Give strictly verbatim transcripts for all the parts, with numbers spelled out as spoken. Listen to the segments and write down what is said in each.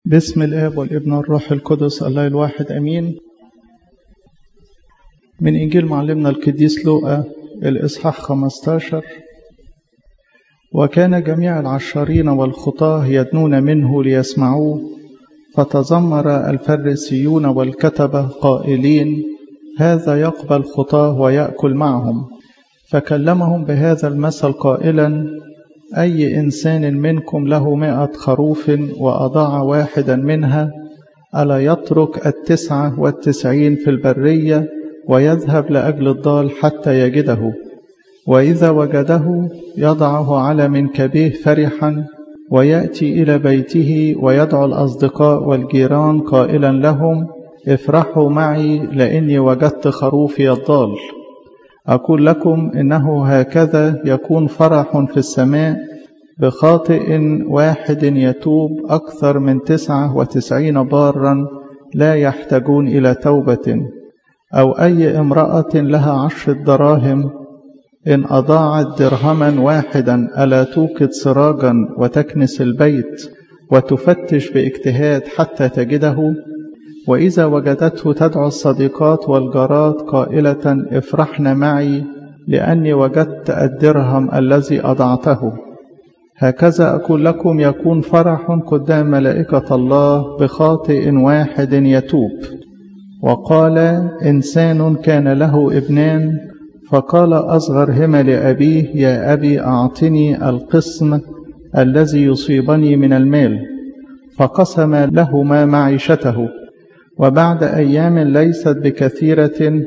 باسم الآب والابن والروح القدس الله الواحد أمين. من إنجيل معلمنا القديس لوقا الإصحاح خمسة عشر. وكان جميع العشارين والخطاه يدنون منه ليسمعوه، فتذمر الفريسيون والكتبة قائلين: هذا يقبل خطاه ويأكل معهم. فكلمهم بهذا المثل قائلا: أي إنسان منكم له مائة خروف وأضاع واحدا منها، ألا يترك التسعة والتسعين في البرية ويذهب لأجل الضال حتى يجده؟ وإذا وجده يضعه على منكبيه فرحا، ويأتي إلى بيته ويدعو الأصدقاء والجيران قائلا لهم: افرحوا معي لأني وجدت خروفي الضال. أقول لكم إنه هكذا يكون فرح في السماء بخاطئ واحد يتوب أكثر من تسعة وتسعين بارا لا يحتاجون إلى توبة. أو أي امرأة لها عشر دراهم إن أضاعت درهما واحدا ألا توقد سراجا وتكنس البيت وتفتش باجتهاد حتى تجده؟ وإذا وجدته تدعو الصديقات والجارات قائلة: افرحن معي لأني وجدت الدرهم الذي أضعته. هكذا أقول لكم يكون فرح قدام ملائكة الله بخاطئ واحد يتوب. وقال إنسان كان له ابنان، فقال أصغرهما لأبيه: يا أبي أعطني القسم الذي يصيبني من المال. فقسم لهما معيشته. وبعد أيام ليست بكثيرة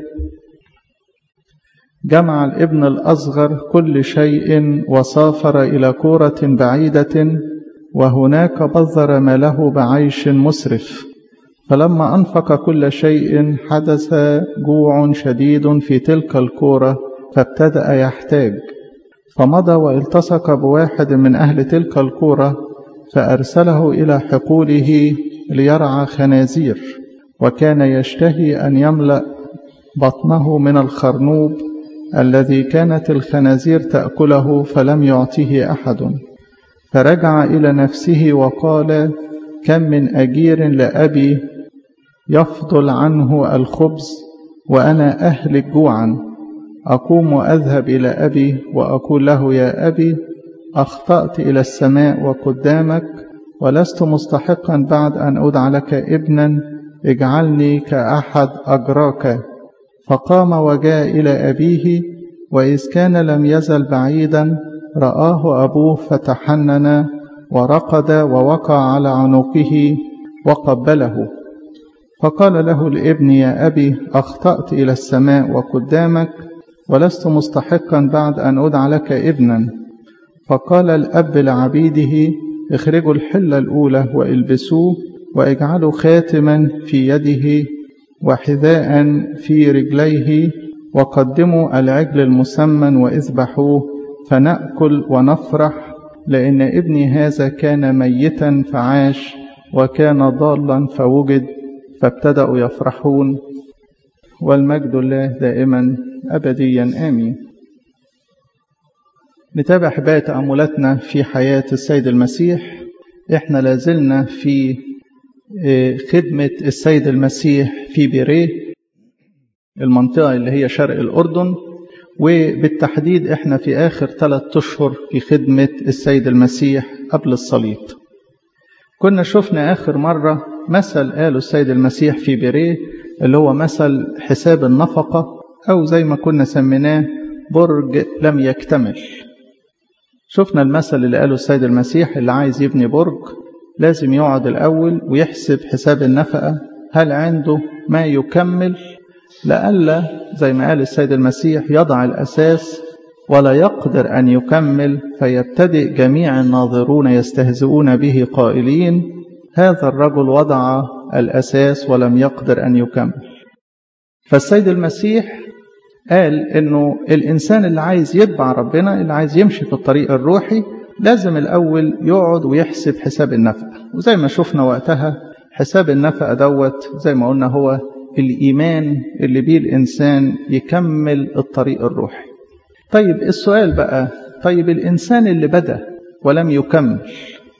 جمع الابن الأصغر كل شيء وسافر إلى قرى بعيدة، وهناك بذر ماله بعيش مسرف. فلما أنفق كل شيء حدث جوع شديد في تلك القرى، فابتدأ يحتاج. فمضى والتصق بواحد من أهل تلك القرى، فأرسله إلى حقوله ليرعى خنازير، وكان يشتهي أن يملأ بطنه من الخرنوب الذي كانت الخنازير تأكله، فلم يعطيه أحد. فرجع إلى نفسه وقال: كم من أجير لأبي يفضل عنه الخبز وأنا أهلك جوعا، أقوم وأذهب إلى أبي وأقول له: يا أبي، أخطأت إلى السماء وقدامك، ولست مستحقا بعد أن أدعى لك ابنا، اجعلني كأحد أجراك. فقام وجاء إلى أبيه، وإذ كان لم يزل بعيدا رآه أبوه فتحنن ورقد ووقع على عنقه وقبله. فقال له الابن: يا أبي، أخطأت إلى السماء وقدامك، ولست مستحقا بعد أن أدعى لك ابنا. فقال الأب لعبيده: اخرجوا الحلة الأولى والبسوه، واجعلوا خاتما في يده وحذاء في رجليه، وقدموا العجل المسمن واذبحوه، فنأكل ونفرح، لأن ابني هذا كان ميتا فعاش وكان ضالا فوجد. فابتدأوا يفرحون. والمجد لله دائما أبديا آمين. نتابع حباية تأملاتنا في حياة السيد المسيح. احنا لازلنا في خدمة السيد المسيح في بيريه، المنطقة اللي هي شرق الأردن، وبالتحديد احنا في آخر ثلاثة أشهر في خدمة السيد المسيح قبل الصليب. كنا شفنا آخر مرة مثل قاله السيد المسيح في بيريه، اللي هو مثل حساب النفقة، أو زي ما كنا سميناه برج لم يكتمل. شفنا المثل اللي قاله السيد المسيح: اللي عايز يبني برج لازم يقعد الأول ويحسب حساب النفقة، هل عنده ما يكمل، لألا زي ما قال السيد المسيح يضع الأساس ولا يقدر أن يكمل، فيبتدئ جميع الناظرون يستهزئون به قائلين: هذا الرجل وضع الأساس ولم يقدر أن يكمل. فالسيد المسيح قال إنه الإنسان اللي عايز يتبع ربنا، اللي عايز يمشي في الطريق الروحي، لازم الأول يقعد ويحسب حساب النفقة. وزي ما شفنا وقتها حساب النفقة دوت زي ما قلنا هو الإيمان اللي بيه الإنسان يكمل الطريق الروحي. طيب السؤال بقى، طيب الإنسان اللي بدأ ولم يكمل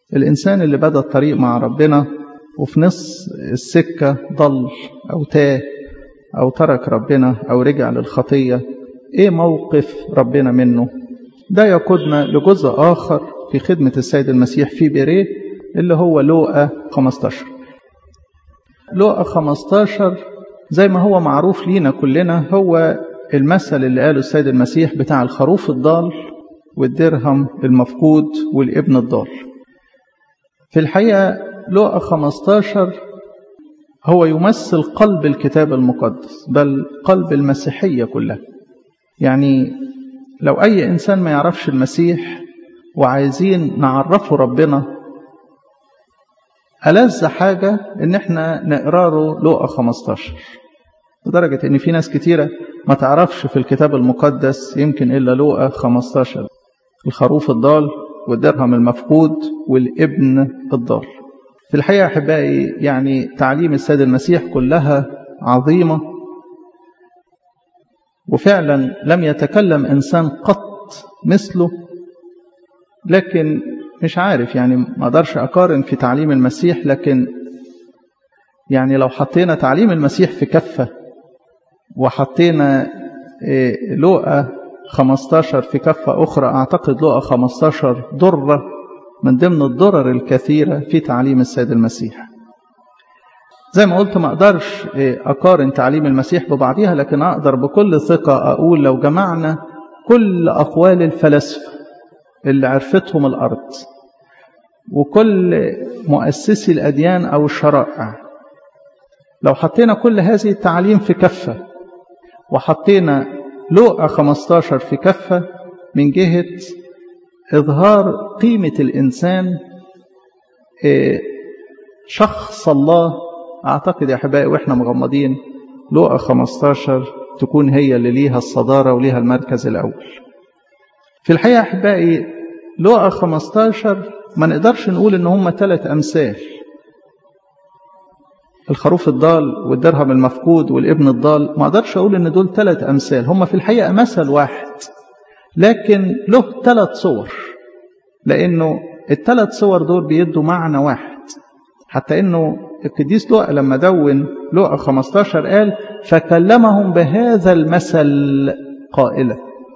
الإنسان اللي بدأ الطريق مع ربنا وفي نص السكة ضل أو تاه أو ترك ربنا أو رجع للخطية، إيه موقف ربنا منه؟ ده يقودنا لجزء آخر في خدمة السيد المسيح في بيريه اللي هو لوقا خمستاشر. لوقا خمستاشر زي ما هو معروف لينا كلنا هو المثل اللي قاله السيد المسيح بتاع الخروف الضال والدرهم المفقود والابن الضال. في الحقيقة لوقا خمستاشر هو يمثل قلب الكتاب المقدس، بل قلب المسيحية كلها. يعني لو أي إنسان ما يعرفش المسيح وعايزين نعرفه ربنا، ألذ حاجة إن احنا نقرأه لوقا خمستاشر، لدرجة إن في ناس كتيرة ما تعرفش في الكتاب المقدس يمكن إلا لوقا خمستاشر، الخروف الضال والدرهم المفقود والابن الضال. في الحقيقة أحبائي يعني تعليم السيد المسيح كلها عظيمة، وفعلا لم يتكلم إنسان قط مثله. لكن مش عارف يعني ما أقدرش أقارن في تعليم المسيح، لكن يعني لو حطينا تعليم المسيح في كفة وحطينا لوقا خمستاشر في كفة أخرى، أعتقد لوقا خمستاشر ضرة من ضمن الضرر الكثيرة في تعليم السيد المسيح. زي ما قلت ما أقدرش أقارن تعليم المسيح ببعضها، لكن أقدر بكل ثقة أقول لو جمعنا كل أقوال الفلاسفة اللي عرفتهم الأرض وكل مؤسسي الأديان أو الشرائع، لو حطينا كل هذه التعليم في كفة وحطينا لوقا خمستاشر في كفة من جهة إظهار قيمة الإنسان شخص الله، أعتقد يا أحبائي وإحنا مغمضين لوقا خمستاشر تكون هي اللي ليها الصدارة وليها المركز الأول. في الحقيقة أحبائي لوقا خمستاشر ما نقدرش نقول إن هم ثلاث أمثال، الخروف الضال والدرهم المفقود والابن الضال، ما أقدرش أقول إن دول ثلاث أمثال، هم في الحقيقة مثل واحد لكن له ثلاث صور، لأنه الثلاث صور دول بيدوا معنى واحد. حتى إنه القديس لوقا لما دون لوقا خمستاشر قال فكلمهم بهذا المثل قائلا.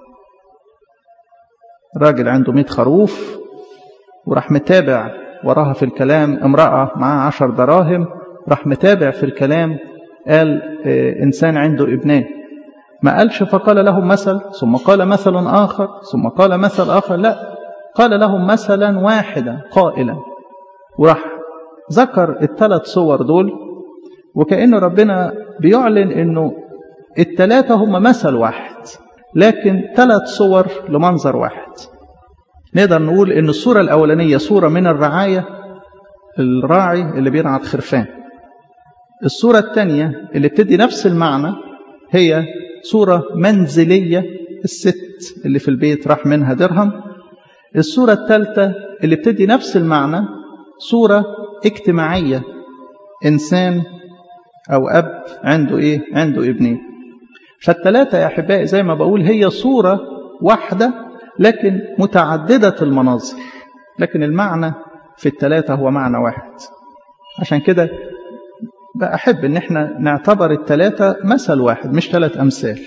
راجل عنده مئة خروف وراح متابع وراها في الكلام امرأة معها عشر دراهم، راح متابع في الكلام قال اه إنسان عنده ابنان، ما قالش فقال لهم مثل ثم قال مثل آخر ثم قال مثل آخر، لا، قال لهم مثلا واحدا قائلا، وراح ذكر الثلاث صور دول، وكأن ربنا بيعلن انه الثلاثة هم مثل واحد لكن ثلاث صور لمنظر واحد. نقدر نقول ان الصورة الاولانية صورة من الرعاية، الراعي اللي بيرعى الخرفان. الصورة الثانية اللي بتدي نفس المعنى هي صورة منزلية، الست اللي في البيت راح منها درهم. الصورة الثالثة اللي بتدي نفس المعنى صورة اجتماعية، إنسان أو أب عنده إيه؟ عنده ابنين. فالثلاثة يا أحبائي زي ما بقول هي صورة واحدة لكن متعددة المناظر، لكن المعنى في الثلاثة هو معنى واحد. عشان كده بأحب إن احنا نعتبر الثلاثة مثل واحد مش ثلاث أمثال.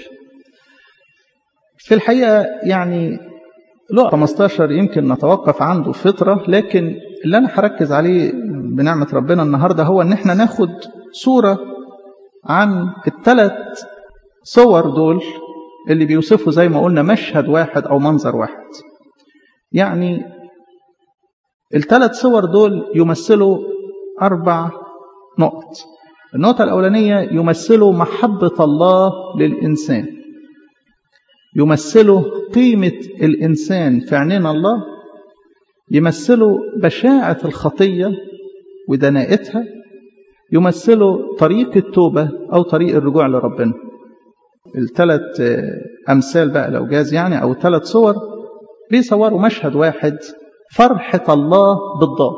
في الحقيقة يعني لوقا خمستاشر يمكن نتوقف عنده فترة، لكن اللي أنا هركز عليه بنعمة ربنا النهاردة هو إن احنا ناخد صورة عن الثلاث صور دول اللي بيوصفوا زي ما قلنا مشهد واحد أو منظر واحد. يعني الثلاث صور دول يمثلوا أربع نقط. النقطة الأولانية يمثلوا محبة الله للإنسان، يمثلوا قيمة الإنسان في عينين الله، يمثلوا بشاعة الخطية ودناءتها، يمثلوا طريق التوبة أو طريق الرجوع لربنا. الثلاث أمثال بقى لو جاز يعني أو ثلاث صور بيصوروا مشهد واحد، فرحة الله بالضال.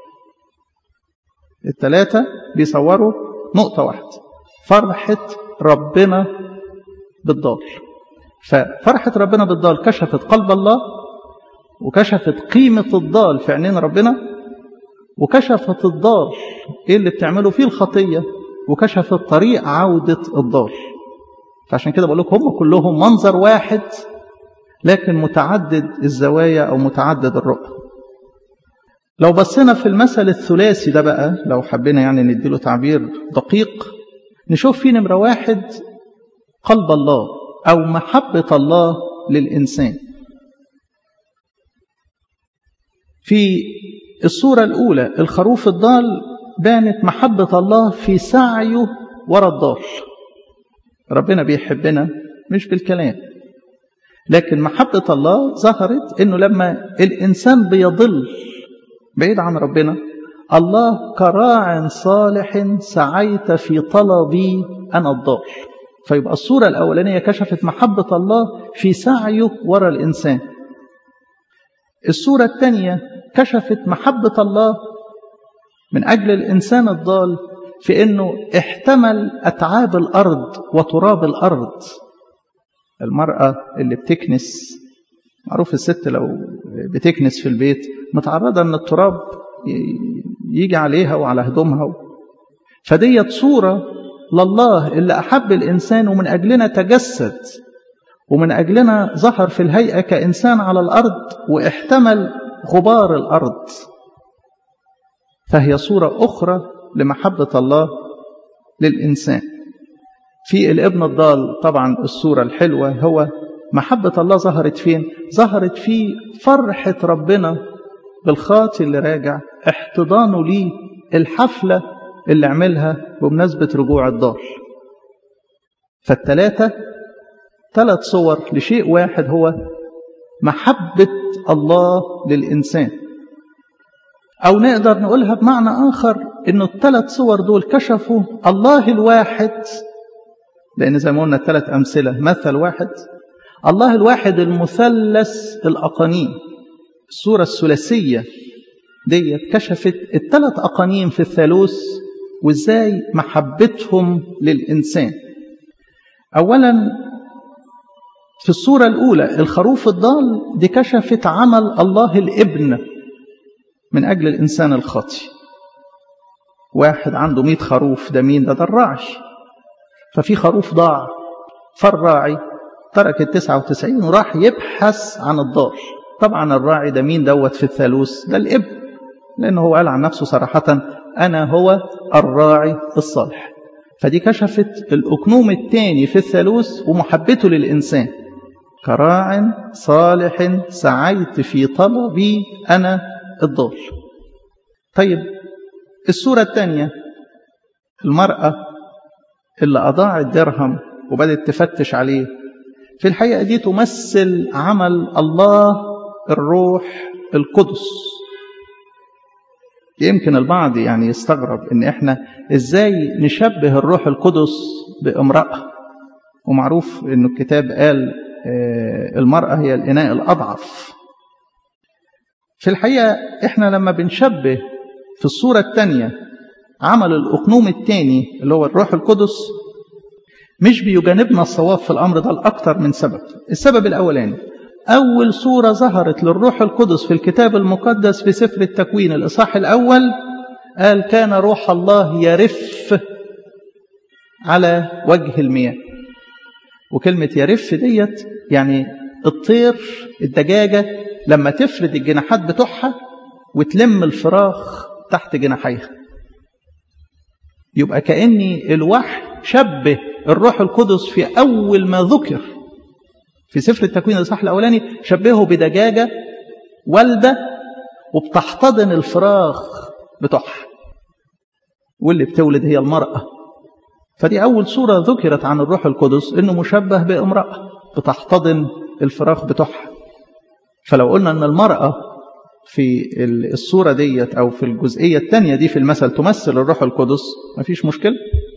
الثلاثة بيصوروا نقطة واحدة، فرحة ربنا بالضال. ففرحة ربنا بالضال كشفت قلب الله وكشفت قيمة الضال في عينين ربنا، وكشفت الضال إيه اللي بتعمله فيه الخطية، وكشفت طريق عودة الضال. فعشان كده بقول لكم هم كلهم منظر واحد لكن متعدد الزوايا أو متعدد الرؤى. لو بصينا في المثل الثلاثي ده بقى، لو حبينا يعني نديله تعبير دقيق، نشوف فيه نمرة واحد قلب الله أو محبة الله للإنسان. في الصورة الأولى الخروف الضال بانت محبة الله في سعيه وراء الضال. ربنا بيحبنا مش بالكلام، لكن محبة الله ظهرت إنه لما الإنسان بيضل بعيد عن ربنا، الله كراع صالح سعيت في طلبي أنا الضال. فيبقى الصورة الأولانية كشفت محبة الله في سعيه وراء الإنسان. الصورة الثانية كشفت محبة الله من أجل الإنسان الضال في أنه احتمل أتعاب الأرض وتراب الأرض. المرأة اللي بتكنس، معروف الست لو بتكنس في البيت متعرضة أن التراب يجي عليها وعلى هدومها. فديت صورة لله اللي أحب الإنسان ومن أجلنا تجسد، ومن أجلنا ظهر في الهيئة كإنسان على الأرض واحتمل غبار الأرض. فهي صورة أخرى لمحبة الله للإنسان. في الابن الضال طبعا الصورة الحلوة هو محبة الله ظهرت فين؟ ظهرت في فرحة ربنا بالخاطئ اللي راجع، احتضانه ليه، الحفلة اللي عملها بمناسبة رجوع الضال. فالثلاثة ثلاث صور لشيء واحد هو محبة الله للإنسان. أو نقدر نقولها بمعنى آخر إنه الثلاث صور دول كشفوا الله الواحد، لأن زي ما قلنا الثلاث أمثلة مثل واحد، الله الواحد المثلث الأقانيم. الصورة الثلاثية دي كشفت الثلاث أقانيم في الثالوث وإزاي محبتهم للإنسان. أولا في الصورة الأولى الخروف الضال دي كشفت عمل الله الابن من أجل الإنسان الخاطئ. واحد عنده مئة خروف، ده مين؟ ده ده الراعي. ففي خروف ضاع، فالراعي ترك التسعة وتسعين وراح يبحث عن الضال. طبعا الراعي ده مين دوت في الثالوث؟ ده الابن، لأنه هو قال عن نفسه صراحة أنا هو الراعي الصالح. فدي كشفت الأكنوم الثاني في الثالوث ومحبته للإنسان، كراع صالح سعيت في طلبي أنا الضال. طيب الصورة الثانية المرأة اللي أضاعت درهم وبدأت تفتش عليه. في الحقيقة دي تمثل عمل الله الروح القدس. يمكن البعض يعني يستغرب إن إحنا إزاي نشبه الروح القدس بامرأة، ومعروف إنه الكتاب قال المرأة هي الإناء الأضعف. في الحقيقة إحنا لما بنشبه في الصورة الثانية عمل الأقنوم الثاني اللي هو الروح القدس، مش بيجانبنا الصواب في الأمر ده لأكثر من سبب. السبب الأولاني، أول صورة ظهرت للروح القدس في الكتاب المقدس في سفر التكوين الإصحاح الأول قال كان روح الله يرف على وجه المياه. وكلمة يرف ديت يعني الطير الدجاجة لما تفرد الجناحات بتوعها وتلم الفراخ تحت جناحيها. يبقى كأني الوحي شبه الروح القدس في أول ما ذكر في سفر التكوين الإصحاح الأولاني، شبهه بدجاجة والدة وبتحتضن الفراخ بتوعها، واللي بتولد هي المرأة. فدي أول صورة ذكرت عن الروح القدس إنه مشبه بامرأة بتحتضن الفراخ بتوعها. فلو قلنا أن المرأة في الصورة ديت أو في الجزئية الثانية دي في المثل تمثل الروح القدس مفيش مشكلة.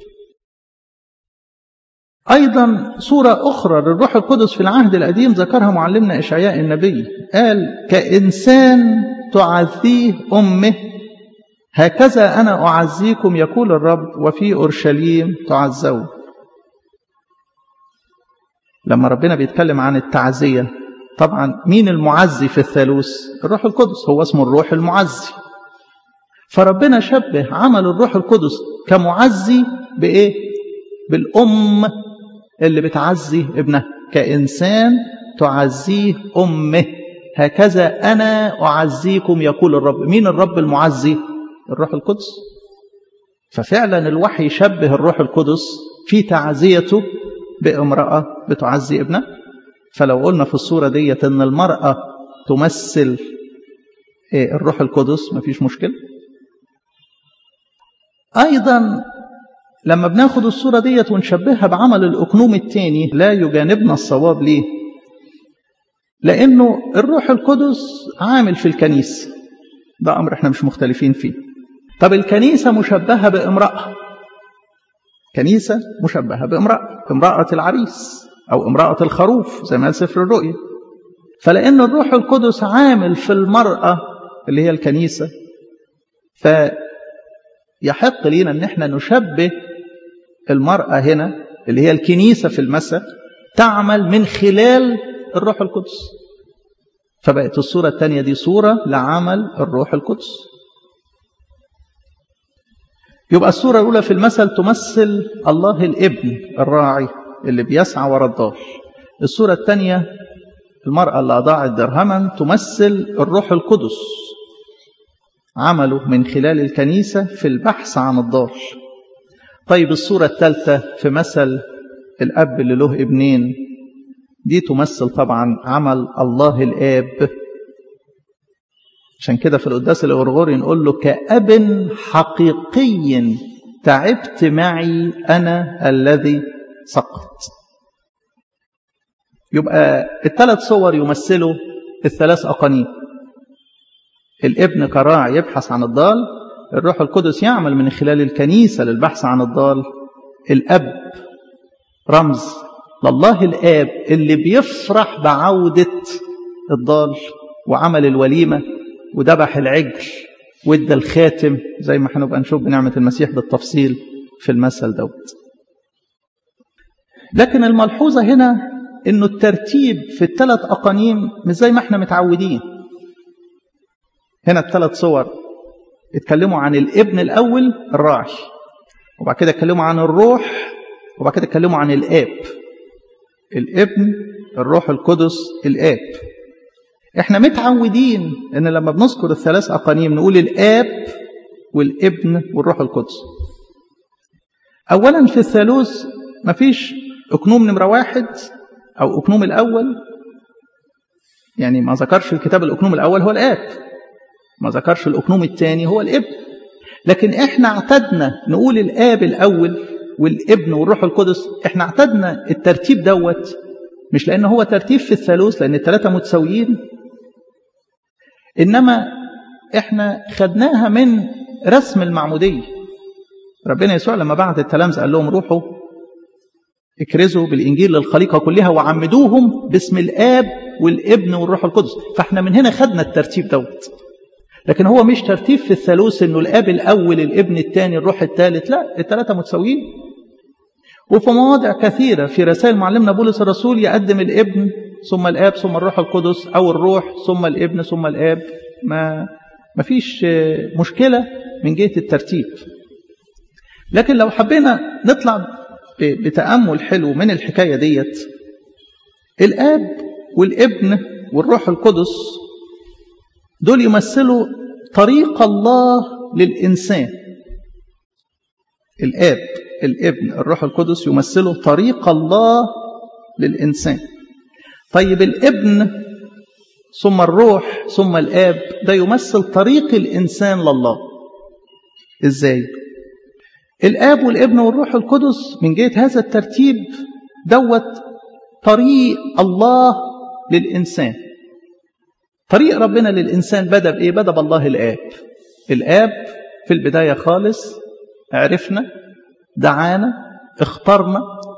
أيضا صورة أخرى للروح القدس في العهد القديم ذكرها معلمنا إشعياء النبي، قال كإنسان تعزيه أمه هكذا أنا أعزيكم يقول الرب وفي أورشليم تعزون. لما ربنا بيتكلم عن التعزية، طبعا مين المعزي في الثالوث؟ الروح القدس، هو اسمه الروح المعزي. فربنا شبه عمل الروح القدس كمعزي بإيه؟ بالأم اللي بتعزي ابنها، كإنسان تعزيه أمه، هكذا أنا أعزيكم يقول الرب. مين الرب المعزي؟ الروح القدس. ففعلا الوحي شبه الروح القدس في تعزيته بامرأة بتعزي ابنها. فلو قلنا في الصورة ديت أن المرأة تمثل الروح القدس مفيش مشكلة. أيضا لما بناخد الصورة ديت ونشبهها بعمل الأقنوم الثاني لا يجانبنا الصواب. ليه؟ لأنه الروح القدس عامل في الكنيسة، ده أمر احنا مش مختلفين فيه. طب الكنيسة مشبهة بامرأة، كنيسة مشبهة بامرأة، امرأة العريس أو امرأة الخروف زي ما قال سفر الرؤيا. فلأن الروح القدس عامل في المرأة اللي هي الكنيسة، فيحق لنا أن احنا نشبه المرأة هنا اللي هي الكنيسة في المثل تعمل من خلال الروح القدس. فبقت الصورة الثانية دي صورة لعمل الروح القدس. يبقى الصورة الأولى في المثل تمثل الله الابن الراعي اللي بيسعى وراء الضال. الصورة الثانية المرأة اللي أضاعت درهما تمثل الروح القدس عمله من خلال الكنيسة في البحث عن الضال. طيب الصورة الثالثة في مثل الأب اللي له ابنين، دي تمثل طبعا عمل الله الآب. عشان كده في القداس الغرغوري نقول له كأب حقيقي تعبت معي أنا الذي سقط. يبقى الثلاث صور يمثلوا الثلاث أقانيم. الابن كراعي يبحث عن الضال، الروح القدس يعمل من خلال الكنيسة للبحث عن الضال، الأب رمز لله الآب اللي بيفرح بعودة الضال وعمل الوليمة وذبح العجل وادى الخاتم زي ما هنبقى نشوف بنعمة المسيح بالتفصيل في المثل دوت. لكن الملحوظة هنا انه الترتيب في الثلاث أقانيم مش زي ما احنا متعودين. هنا الثلاث صور اتكلموا عن الابن الأول الراعي، وبعد كده اتكلموا عن الروح، وبعد كده اتكلموا عن الآب. الابن الروح القدس الآب. احنا متعودين ان لما بنذكر الثلاث أقانيم نقول الآب والابن والروح القدس. أولا في الثالوث مفيش أقنوم نمرة واحد أو أقنوم الأول، يعني ما ذكرش الكتاب الأقنوم الأول هو الآب، ما ذكرش الأقنوم الثاني هو الابن. لكن احنا اعتدنا نقول الآب الأول والابن والروح القدس. احنا اعتدنا الترتيب دوت مش لأنه هو ترتيب في الثالوث لأن الثلاثة متساويين، إنما احنا خدناها من رسم المعمودية. ربنا يسوع لما بعت التلامذة قال لهم روحوا اكرزوا بالإنجيل للخليقة كلها وعمدوهم باسم الآب والابن والروح القدس. فاحنا من هنا خدنا الترتيب دوت. لكن هو مش ترتيب في الثالوث انه الآب الأول الابن الثاني الروح الثالث، لا، الثلاثة متساويين. وفي مواضع كثيرة في رسائل معلمنا بولس الرسول يقدم الابن ثم الآب ثم الروح القدس، أو الروح ثم الابن ثم الآب. ما ما فيش مشكلة من جهة الترتيب. لكن لو حبينا نطلع بتأمل حلو من الحكاية ديت، الآب والابن والروح القدس دول يمثلوا طريق الله للإنسان. الآب الابن الروح القدس يمثلوا طريق الله للإنسان. طيب الابن ثم الروح ثم الآب ده يمثل طريق الإنسان لله. إزاي؟ الآب والابن والروح القدس من جهة هذا الترتيب دوت طريق الله للإنسان. طريق ربنا للإنسان بدأ بإيه؟ بدأ بالله الآب. الآب في البداية خالص عرفنا، دعانا، اخترنا.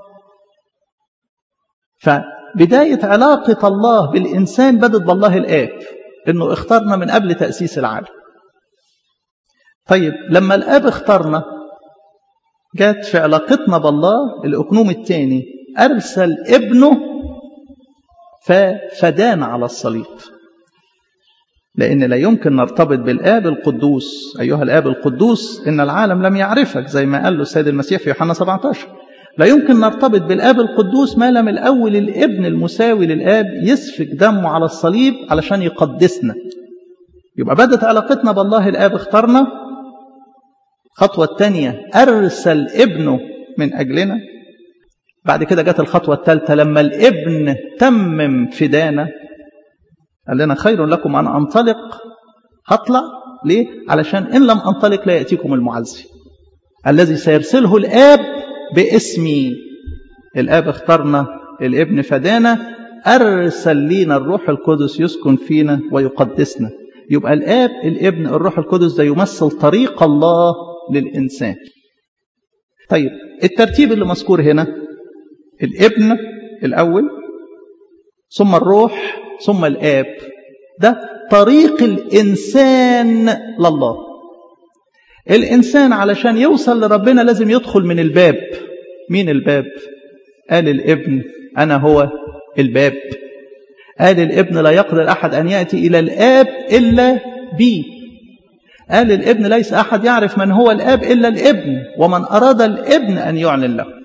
فبداية علاقة الله بالإنسان بدأت بالله الآب، إنه اخترنا من قبل تأسيس العالم. طيب لما الآب اخترنا جات في علاقتنا بالله الأقنوم الثاني، أرسل ابنه ففدانا على الصليب. لأن لا يمكن نرتبط بالآب القدوس. أيها الآب القدوس إن العالم لم يعرفك، زي ما قال له السيد المسيح في يوحنا سبعة عشر. لا يمكن نرتبط بالآب القدوس ما لم الأول الابن المساوي للآب يسفك دمه على الصليب علشان يقدسنا. يبقى بدت علاقتنا بالله الآب، اختارنا. الخطوة الثانية أرسل ابنه من أجلنا. بعد كده جت الخطوة الثالثة لما الابن تمم فدانا، قال لنا خير لكم أن أنطلق. هطلع ليه؟ علشان إن لم أنطلق لا يأتيكم المعزي الذي سيرسله الآب باسمي. الآب اختارنا، الابن فدانا، أرسل لينا الروح القدس يسكن فينا ويقدسنا. يبقى الآب، الابن، الروح القدس ده يمثل طريق الله للإنسان. طيب الترتيب اللي مذكور هنا، الابن الأول ثم الروح ثم الآب، ده طريق الإنسان لله. الإنسان علشان يوصل لربنا لازم يدخل من الباب. مين الباب؟ قال الابن أنا هو الباب. قال الابن لا يقدر أحد أن يأتي إلى الآب إلا بي. قال الابن ليس أحد يعرف من هو الآب إلا الابن، ومن أراد الابن أن يعلن له.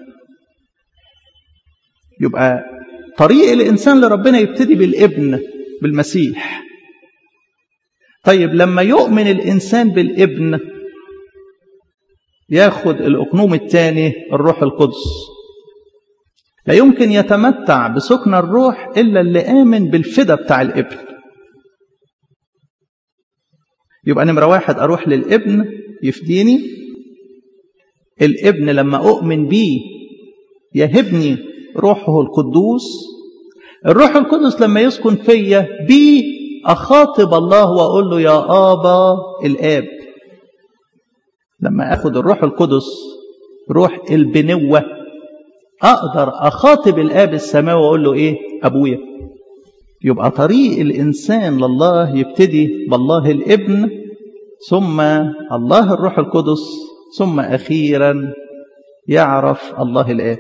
يبقى طريق الإنسان لربنا يبتدي بالابن، بالمسيح. طيب لما يؤمن الإنسان بالابن ياخد الأقنوم الثاني الروح القدس. لا يمكن يتمتع بسكن الروح إلا اللي آمن بالفدا بتاع الابن. يبقى نمرة واحد أروح للابن يفديني. الابن لما أؤمن بيه يهبني روحه القدوس. الروح القدس لما يسكن فيا بيه أخاطب الله وأقول له يا آبا الآب. لما أخذ الروح القدس روح البنوة أقدر أخاطب الآب السماوي وأقول له إيه؟ أبويا. يبقى طريق الإنسان لله يبتدي بالله الابن، ثم الله الروح القدس، ثم أخيرا يعرف الله الآب.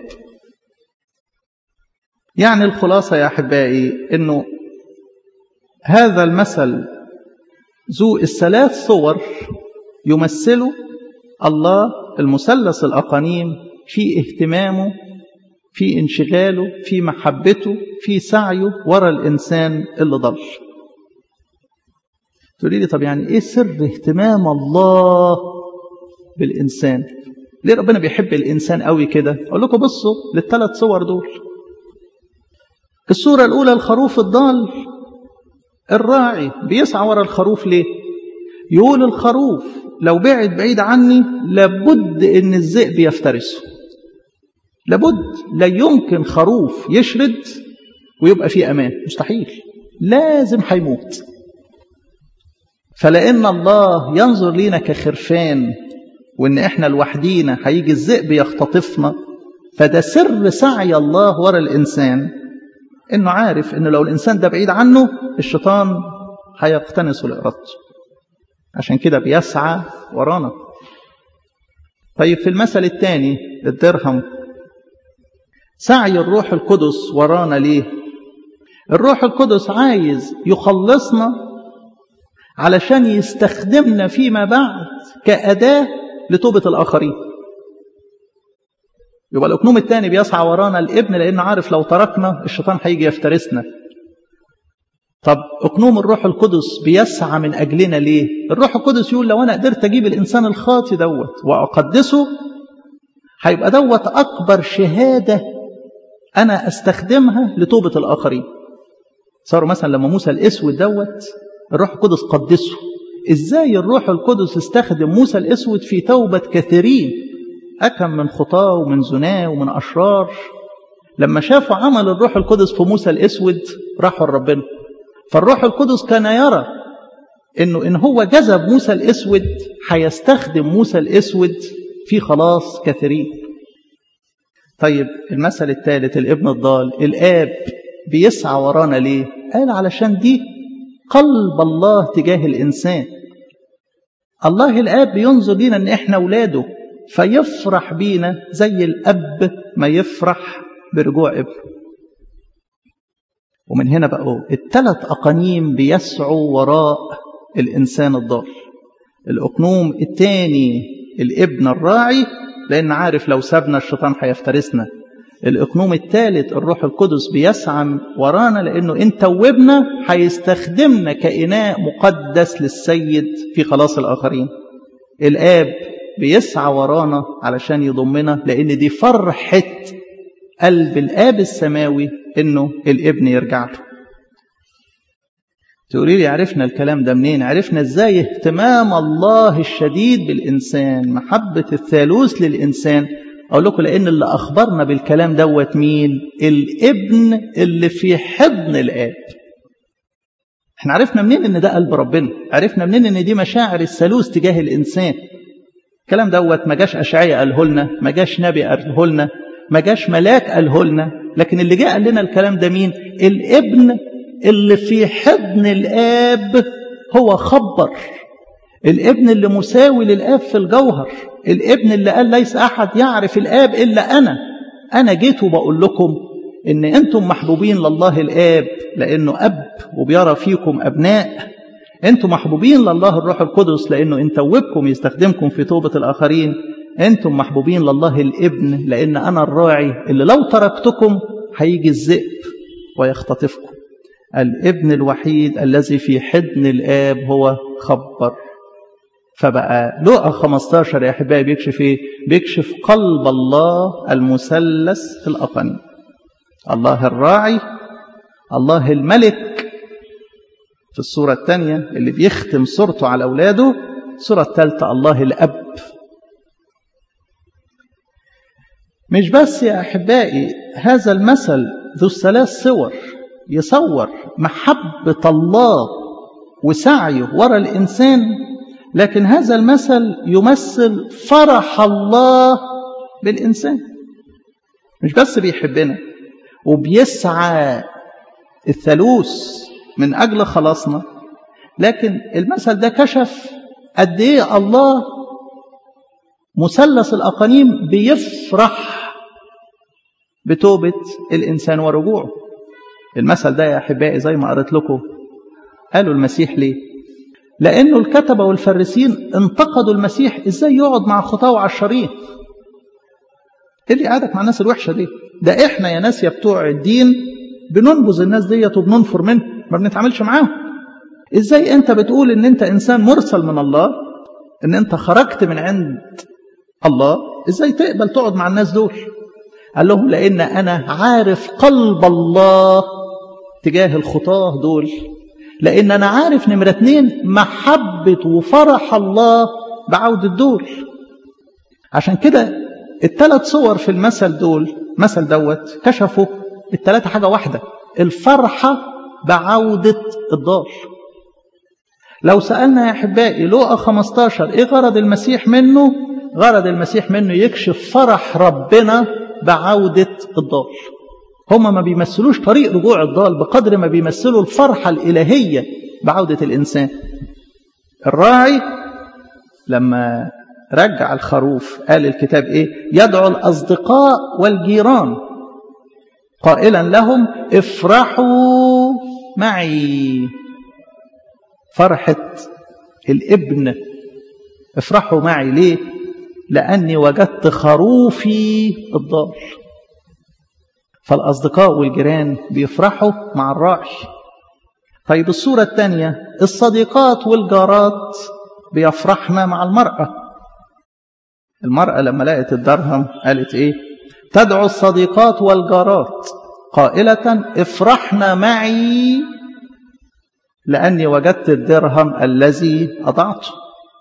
يعني الخلاصة يا أحبائي إنه هذا المثل ذو الثلاث صور يمثله الله المثلث الأقانيم في اهتمامه، في انشغاله، في محبته، في سعيه وراء الإنسان اللي ضل. تقولي لي طب يعني إيه سر اهتمام الله بالإنسان؟ ليه ربنا بيحب الإنسان قوي كده؟ أقول لكم بصوا للثلاث صور دول. الصورة الأولى الخروف الضال. الراعي بيسعى وراء الخروف ليه؟ يقول الخروف لو بعد بعيد عني لابد ان الذئب يفترسه. لابد، لا يمكن خروف يشرد ويبقى فيه امان، مستحيل، لازم هيموت. فلان الله ينظر لينا كخرفان وان احنا لوحدينا هيجي الذئب يختطفنا، فده سر سعي الله وراء الانسان، انه عارف انه لو الانسان ده بعيد عنه الشيطان هيقتنصه لإرادته. عشان كده بيسعى ورانا. طيب في المثل الثاني الدرهم، سعي الروح القدس ورانا ليه؟ الروح القدس عايز يخلصنا علشان يستخدمنا فيما بعد كأداة لتوبة الآخرين. يبقى الأقنوم الثاني بيسعى ورانا الابن لأنه عارف لو تركنا الشيطان هيجي يفترسنا. طب أقنوم الروح القدس بيسعى من أجلنا ليه؟ الروح القدس يقول لو أنا قدرت أجيب الإنسان الخاطي دوت وأقدسه هيبقى دوت أكبر شهادة أنا أستخدمها لتوبة الآخرين. صاروا مثلا لما موسى الأسود دوت الروح القدس قدسه. إزاي الروح القدس استخدم موسى الأسود في توبة كثيرين أكم من خطاه ومن زناه ومن أشرار. لما شافوا عمل الروح القدس في موسى الأسود راحوا لربنا. فالروح القدس كان يرى إنه إن هو جذب موسى الأسود هيستخدم موسى الأسود في خلاص كثيرين. طيب المثل الثالث الابن الضال. الآب بيسعى ورانا ليه؟ قال علشان دي قلب الله تجاه الإنسان. الله الآب بينظر لينا إن إحنا أولاده فيفرح بينا زي الأب ما يفرح برجوع ابنه. ومن هنا بقوا الثلاث أقانيم بيسعوا وراء الإنسان الضال. الأقنوم الثاني الابن الراعي، لأن عارف لو سابنا الشيطان هيفترسنا. الأقنوم الثالث الروح القدس بيسعى ورانا، لأنه إن توبنا هيستخدمنا كإناء مقدس للسيد في خلاص الآخرين. الآب بيسعى ورانا علشان يضمنا، لأن دي فرحة قلب الآب السماوي إنه الابن يرجع له. تقولي لي عرفنا الكلام ده منين؟ عرفنا إزاي اهتمام الله الشديد بالإنسان، محبة الثالوث للإنسان. أقول لكم لأن اللي أخبرنا بالكلام دوت مين؟ الابن اللي في حضن الآب. احنا عرفنا منين إن ده قلب ربنا؟ عرفنا منين إن دي مشاعر الثالوث تجاه الإنسان؟ الكلام دوت ما جاش أشعياء قاله لنا، ما جاش نبي قاله لنا، ما جاش ملاك قاله لنا، لكن اللي جاء لنا الكلام ده مين؟ الابن اللي في حضن الآب. هو خبر الابن اللي مساوي للآب في الجوهر، الابن اللي قال ليس أحد يعرف الآب إلا أنا. أنا جيت وبقول لكم إن أنتم محبوبين لله الآب لأنه أب وبيرى فيكم أبناء. أنتم محبوبين لله الروح القدس لأنه إن توبكم يستخدمكم في توبة الآخرين. أنتم محبوبين لله الابن لأن أنا الراعي اللي لو تركتكم هيجي الذئب ويختطفكم. الابن الوحيد الذي في حضن الآب هو خبر. فبقى لوقا خمستاشر يا أحبائي بيكشف إيه؟ بيكشف قلب الله المثلث في الأقانيم. الله الراعي، الله الملك في الصورة الثانية اللي بيختم صورته على أولاده. الصورة الثالثة الله الأب. مش بس يا أحبائي هذا المثل ذو الثلاث صور يصور محبة الله وسعيه وراء الإنسان، لكن هذا المثل يمثل فرح الله بالإنسان. مش بس بيحبنا وبيسعى الثالوث من أجل خلاصنا، لكن المثل ده كشف قد إيه الله مثلث الأقانيم بيفرح بتوبة الإنسان ورجوعه. المثل ده يا أحبائي زي ما قرأت لكم قالوا المسيح ليه؟ لأنه الكتبة والفريسين انتقدوا المسيح إزاي يقعد مع خطاه وعشرين. إيه اللي قعدك مع الناس الوحشة دي؟ ده إحنا يا ناس يا بتوع الدين بننبذ الناس ديت وبننفر منه، ما بنتعاملش معاهم. إزاي أنت بتقول إن أنت إنسان مرسل من الله، إن أنت خرجت من عند الله، إزاي تقبل تقعد مع الناس دول؟ قال لهم لأن أنا عارف قلب الله تجاه الخطاه دول، لأن أنا عارف نمرة اتنين محبة وفرح الله بعودة دول. عشان كده الثلاث صور في المثل دول مثل دوت كشفوا الثلاثة حاجة واحدة، الفرحة بعودة الضال. لو سألنا يا أحبائي لوقا خمستاشر إيه غرض المسيح منه؟ غرض المسيح منه يكشف فرح ربنا بعودة الضال. هم ما بيمثلوش طريق رجوع الضال بقدر ما بيمثلوا الفرحة الإلهية بعودة الإنسان. الراعي لما رجع الخروف قال الكتاب إيه؟ يدعو الأصدقاء والجيران قائلا لهم افرحوا معي. فرحة الابن، افرحوا معي ليه؟ لأني وجدت خروفي الضال. فالأصدقاء والجيران بيفرحوا مع الراعي. طيب الصورة الثانية الصديقات والجارات بيفرحنا مع المرأة. المرأة لما لقت الدرهم قالت إيه؟ تدعو الصديقات والجارات قائلة افرحنا معي لأني وجدت الدرهم الذي أضعته.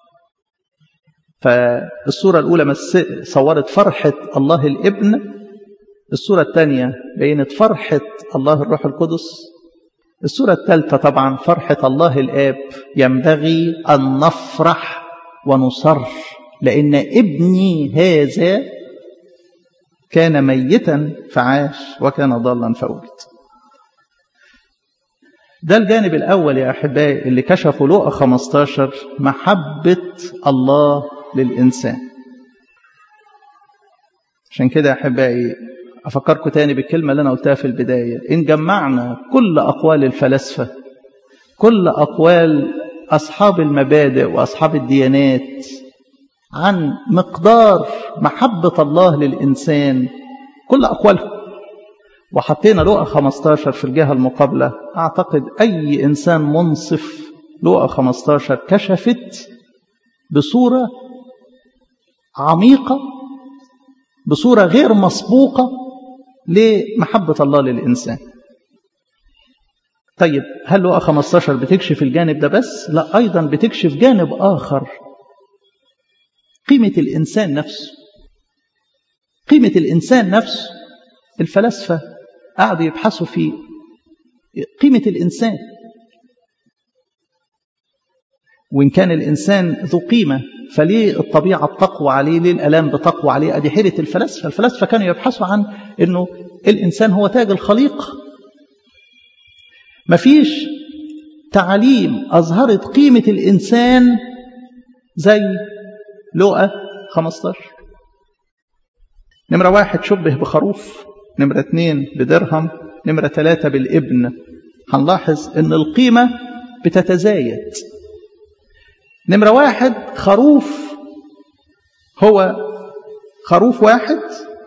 فالصورة الأولى صورت فرحة الله الابن، الصورة الثانية بينت فرحة الله الروح القدس، الصورة الثالثة طبعا فرحة الله الآب. ينبغي أن نفرح ونصر لأن ابني هذا كان ميتا فعاش وكان ضالا فوجد. ده الجانب الأول يا أحبائي اللي كشفوا لوقا خمستاشر محبة الله للإنسان. عشان كده يا أحبائي أفكركم تاني بالكلمة اللي أنا قلتها في البداية، إن جمعنا كل أقوال الفلاسفة، كل أقوال أصحاب المبادئ وأصحاب الديانات عن مقدار محبة الله للإنسان، كل أقوالهم، وحطينا لقا خمستاشر في الجهة المقابلة، أعتقد أي إنسان منصف لقا خمستاشر كشفت بصورة عميقة، بصورة غير مسبوقة لمحبة الله للإنسان. طيب هل لقا خمستاشر بتكشف الجانب ده بس؟ لا، أيضا بتكشف جانب آخر، قيمة الإنسان نفسه. قيمة الإنسان نفسه. الفلاسفة قعدوا يبحثوا في قيمة الإنسان، وإن كان الإنسان ذو قيمة فليه الطبيعة بتقوى عليه، ليه الألام بتقوى عليه؟ أدي حيرة الفلاسفة. الفلاسفة كانوا يبحثوا عن أنه الإنسان هو تاج الخليقة. مفيش تعاليم أظهرت قيمة الإنسان زي لقا خمستاشر. نمرة واحد شبه بخروف، نمرة اثنين بدرهم، نمرة ثلاثة بالابن. هنلاحظ أن القيمة بتتزايد. نمرة واحد خروف، هو خروف واحد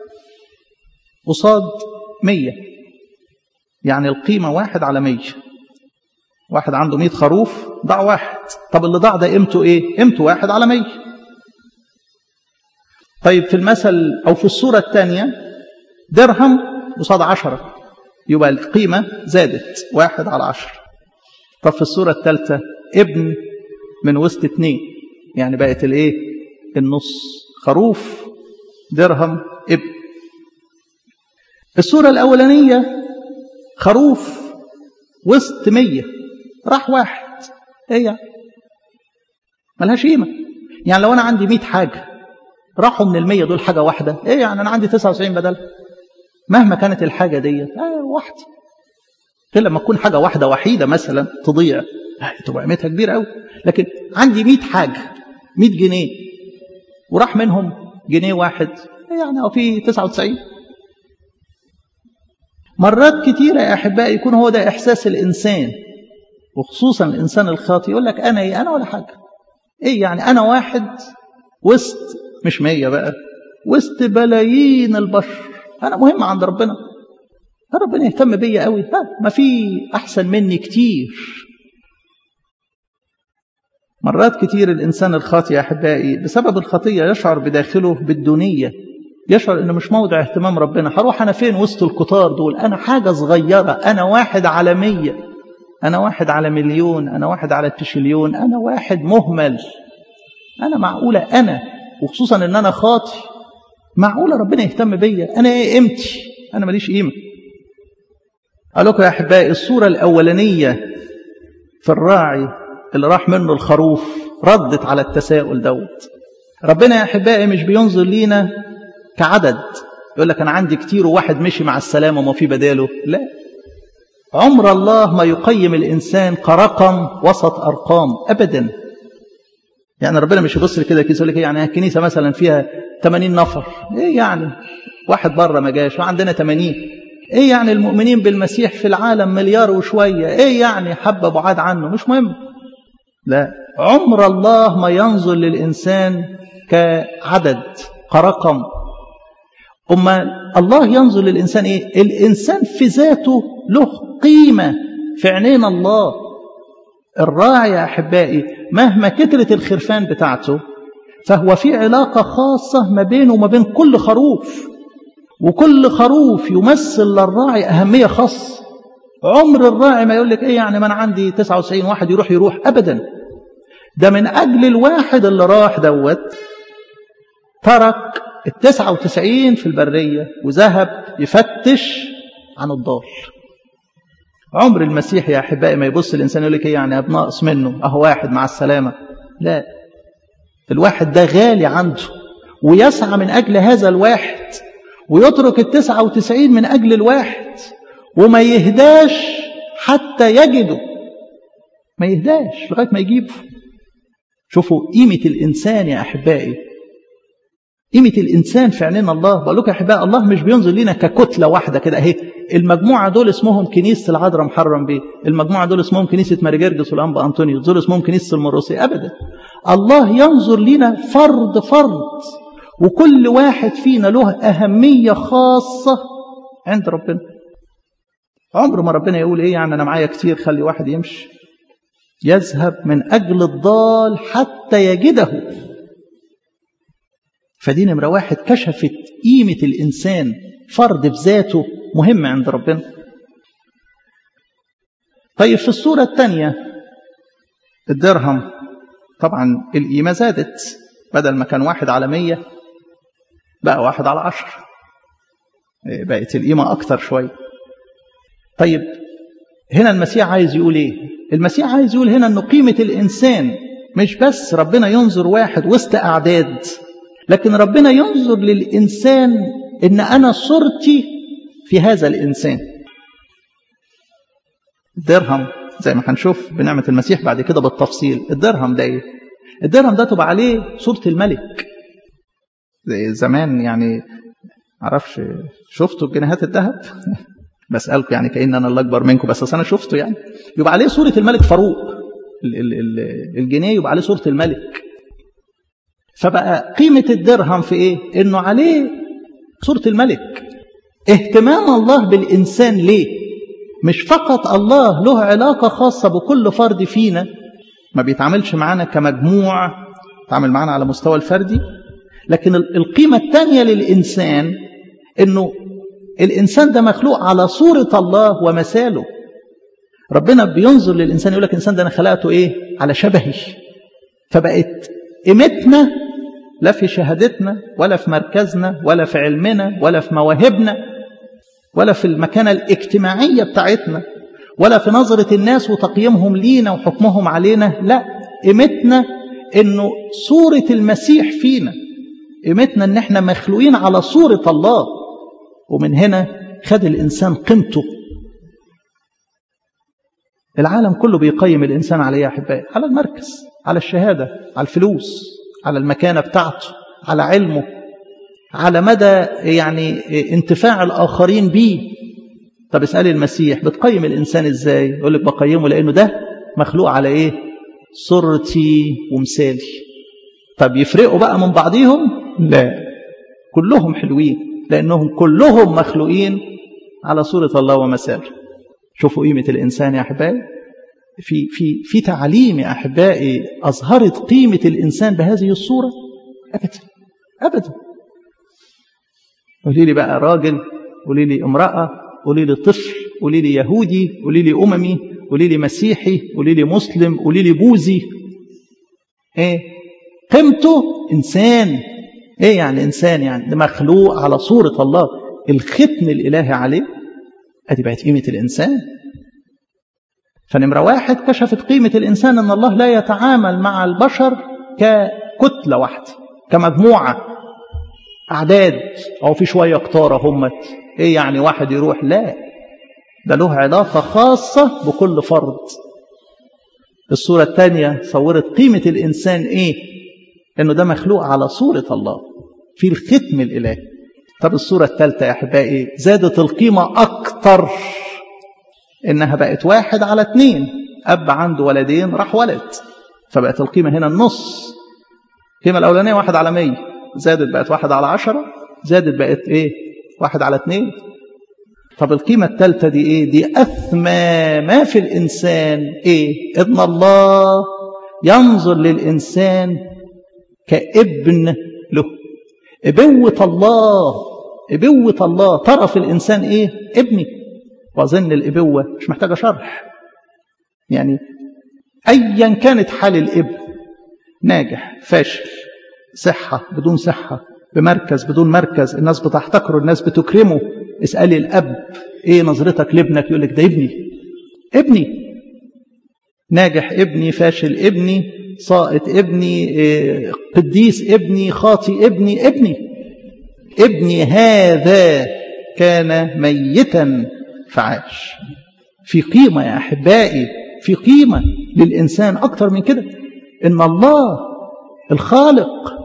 قصاد مية، يعني القيمة واحد على مية. واحد عنده مية خروف، ضاع واحد. طب اللي ضاع ده قيمته ايه؟ قيمته واحد على مية. طيب في المثل أو في الصورة الثانية درهم قصاد عشرة، يبقى القيمة زادت واحد على عشرة. طب في الصورة الثالثة ابن من وسط اتنين، يعني بقت الايه؟ النص. خروف درهم ابن. الصورة الأولانية خروف وسط مية، راح واحد، ايه يعني؟ ملهاش قيمة. يعني لو أنا عندي مية حاجة راحوا من المية دول حاجة واحدة، ايه يعني؟ أنا عندي تسعة وتسعين بدل، مهما كانت الحاجة دي اه واحدة. غير لما تكون حاجة واحدة وحيدة مثلا تضيع، اه تبقى قيمتها كبيرة قوي. لكن عندي مية حاجة، مية جنيه، وراح منهم جنيه واحد، ايه يعني؟ أو في تسعة وتسعين. مرات كتيرة يا أحبائي يكون هو ده إحساس الإنسان، وخصوصا الإنسان الخاطئ، يقول لك أنا إيه؟ أنا ولا حاجة. إيه يعني؟ أنا واحد وسط مش مية بقى، وسط بلايين البشر. أنا مهم عند ربنا، ربنا يهتم بيا قوي. ما في أحسن مني كتير. مرات كتير الإنسان الخاطئ يا أحبائي بسبب الخطية يشعر بداخله بالدونية، يشعر إنه مش موضع اهتمام ربنا. هروح أنا فين وسط الكتار دول؟ أنا حاجة صغيرة، أنا واحد على مية، أنا واحد على مليون، أنا واحد على تشليون، أنا واحد مهمل. أنا معقولة أنا، وخصوصا إن أنا خاطئ، معقولة ربنا يهتم بيا؟ أنا إيه قيمتي؟ أنا ماليش قيمة. قال لكم يا أحبائي الصورة الأولانية في الراعي اللي راح منه الخروف ردت على التساؤل دوت. ربنا يا أحبائي مش بينظر لينا كعدد، يقول لك أنا عندي كتير وواحد مشي مع السلامة وما في بداله. لا، عمر الله ما يقيم الإنسان كرقم وسط أرقام أبدا. يعني ربنا مش يبص لي كده كيس يقول لك يعني الكنيسة مثلا فيها ثمانين نفر، إيه يعني؟ واحد بره ما جاش وعندنا ثمانين. إيه يعني المؤمنين بالمسيح في العالم مليار وشوية، إيه يعني حبة بعاد عنه؟ مش مهم. لا، عمر الله ما ينظر للإنسان كعدد كرقم. أما الله ينظر للإنسان إيه؟ الإنسان في ذاته له قيمة في عينين الله. الراعي يا أحبائي مهما كترت الخرفان بتاعته فهو في علاقة خاصة ما بينه وما بين كل خروف، وكل خروف يمثل للراعي أهمية خاصة. عمر الراعي ما يقول لك إيه يعني ما أنا عندي تسعة وتسعين واحد يروح يروح أبدا. ده من أجل الواحد اللي راح دوت ترك التسعة وتسعين في البرية وذهب يفتش عن الضال. عمر المسيح يا أحبائي ما يبص الإنسان يقول لك إيه يعني ناقص منه أهو واحد مع السلامة. لا، الواحد ده غالي عنده ويسعى من أجل هذا الواحد، ويترك التسعة وتسعين من أجل الواحد، وما يهداش حتى يجده، ما يهداش لغاية ما يجيبه. شوفوا قيمة الإنسان يا أحبائي. قيمة الإنسان في عينين الله. بقول لكم يا أحباء الله مش بينظر لنا ككتلة واحدة كده أهي، المجموعة دول اسمهم كنيسة العذراء محرم بيه، المجموعة دول اسمهم كنيسة ماري جرجس والأنبا أنطونيوس، دول اسمهم كنيسة المرقسية. أبدا، الله ينظر لنا فرد فرد، وكل واحد فينا له أهمية خاصة عند ربنا. عمر ما ربنا يقول إيه يعني أنا معايا كتير خلي واحد يمشي، يذهب من أجل الضال حتى يجده. فدي نمرة واحد كشفت قيمة الإنسان، فرد في ذاته مهم عند ربنا. طيب في الصورة الثانية الدرهم، طبعا القيمة زادت، بدل ما كان واحد على مية بقى واحد على عشر، بقت القيمة أكتر شوية. طيب هنا المسيح عايز يقول إيه؟ المسيح عايز يقول هنا أنه قيمة الإنسان مش بس ربنا ينظر واحد وسط أعداد، لكن ربنا ينظر للإنسان إن أنا صورتي في هذا الإنسان. الدرهم زي ما هنشوف بنعمة المسيح بعد كده بالتفصيل، الدرهم ده إيه؟ الدرهم ده تبقى عليه صورة الملك زي زمان، يعني معرفش شفتوا الجنيهات الذهب؟ بسألكم يعني كأن أنا اللي أكبر منكم، بس أنا شفته يعني يبقى عليه صورة الملك فاروق، الجنيه يبقى عليه صورة الملك. فبقى قيمة الدرهم في إيه؟ إنه عليه صورة الملك. اهتمام الله بالإنسان ليه؟ مش فقط الله له علاقة خاصة بكل فرد فينا، ما بيتعاملش معانا كمجموع، بيتعامل معانا على مستوى الفردي، لكن القيمة الثانية للإنسان إنه الإنسان ده مخلوق على صورة الله ومثاله. ربنا بينظر للإنسان يقول لك الإنسان ده أنا خلقته إيه؟ على شبهي. فبقت قيمتنا لا في شهادتنا ولا في مركزنا ولا في علمنا ولا في مواهبنا ولا في المكانة الاجتماعية بتاعتنا ولا في نظرة الناس وتقييمهم لينا وحكمهم علينا. لا، قيمتنا إنه صورة المسيح فينا، قيمتنا إن احنا مخلوقين على صورة الله. ومن هنا خد الإنسان قيمته. العالم كله بيقيم الإنسان على إيه يا أحبائي؟ على المركز، على الشهادة، على الفلوس، على المكانة بتاعته، على علمه، على مدى يعني انتفاع الآخرين بيه. طب اسألي المسيح بتقيم الإنسان إزاي؟ يقول لك بقيمه لأنه ده مخلوق على إيه؟ صورتي ومثالي. طب يفرقوا بقى من بعضهم؟ لا، كلهم حلوين لأنهم كلهم مخلوقين على صورة الله ومثاله. شوفوا قيمة الإنسان يا أحبائي. في في في تعليم يا أحبائي أظهرت قيمة الإنسان بهذه الصورة؟ أبدا أبدا. قولي لي بقى راجل، قولي لي امرأة، قولي لي طفل، قولي لي يهودي، قولي لي أممي، قولي لي مسيحي، قولي لي مسلم، قولي لي بوذي، إيه قيمته؟ إنسان. إيه يعني إنسان؟ يعني ده مخلوق على صورة الله، الختم الإلهي عليه. أدي بقت قيمة الإنسان. فنمرة واحد كشفت قيمة الإنسان أن الله لا يتعامل مع البشر ككتلة واحدة، كمجموعة أعداد أو في شوية كتارة همت. إيه يعني واحد يروح؟ لا، ده له علاقة خاصة بكل فرد. الصورة الثانية صورت قيمة الإنسان إيه؟ إنه ده مخلوق على صورة الله في الختم الإلهي. طب الصورة الثالثة يا أحبائي زادت القيمة أكتر، إنها بقت واحد على اثنين، أب عنده ولدين راح ولد، فبقت القيمة هنا النص. القيمة الأولانية واحد على مية، زادت بقت واحد على عشرة، زادت بقت إيه؟ واحد على اثنين. طب القيمة الثالثة دي إيه؟ دي أثمى ما في الإنسان. إيه؟ إن الله ينظر للإنسان كابن له. إبوة الله، إبوة الله ترى في الإنسان إيه؟ ابني. وأظن الإبوة مش محتاجة شرح، يعني أيا كانت حال الابن، ناجح فاشل، صحة بدون صحة، بمركز بدون مركز، الناس بتحتقره، الناس بتكرمه. اسألي الأب إيه نظرتك لابنك؟ يقول لك ده ابني، ابني ناجح، ابني فاشل، ابني ساقط، ابني قديس، ابني خاطي، ابني ابني ابني هذا كان ميتا فعاش. في قيمة يا أحبائي، في قيمة للإنسان أكتر من كده. إن الله الخالق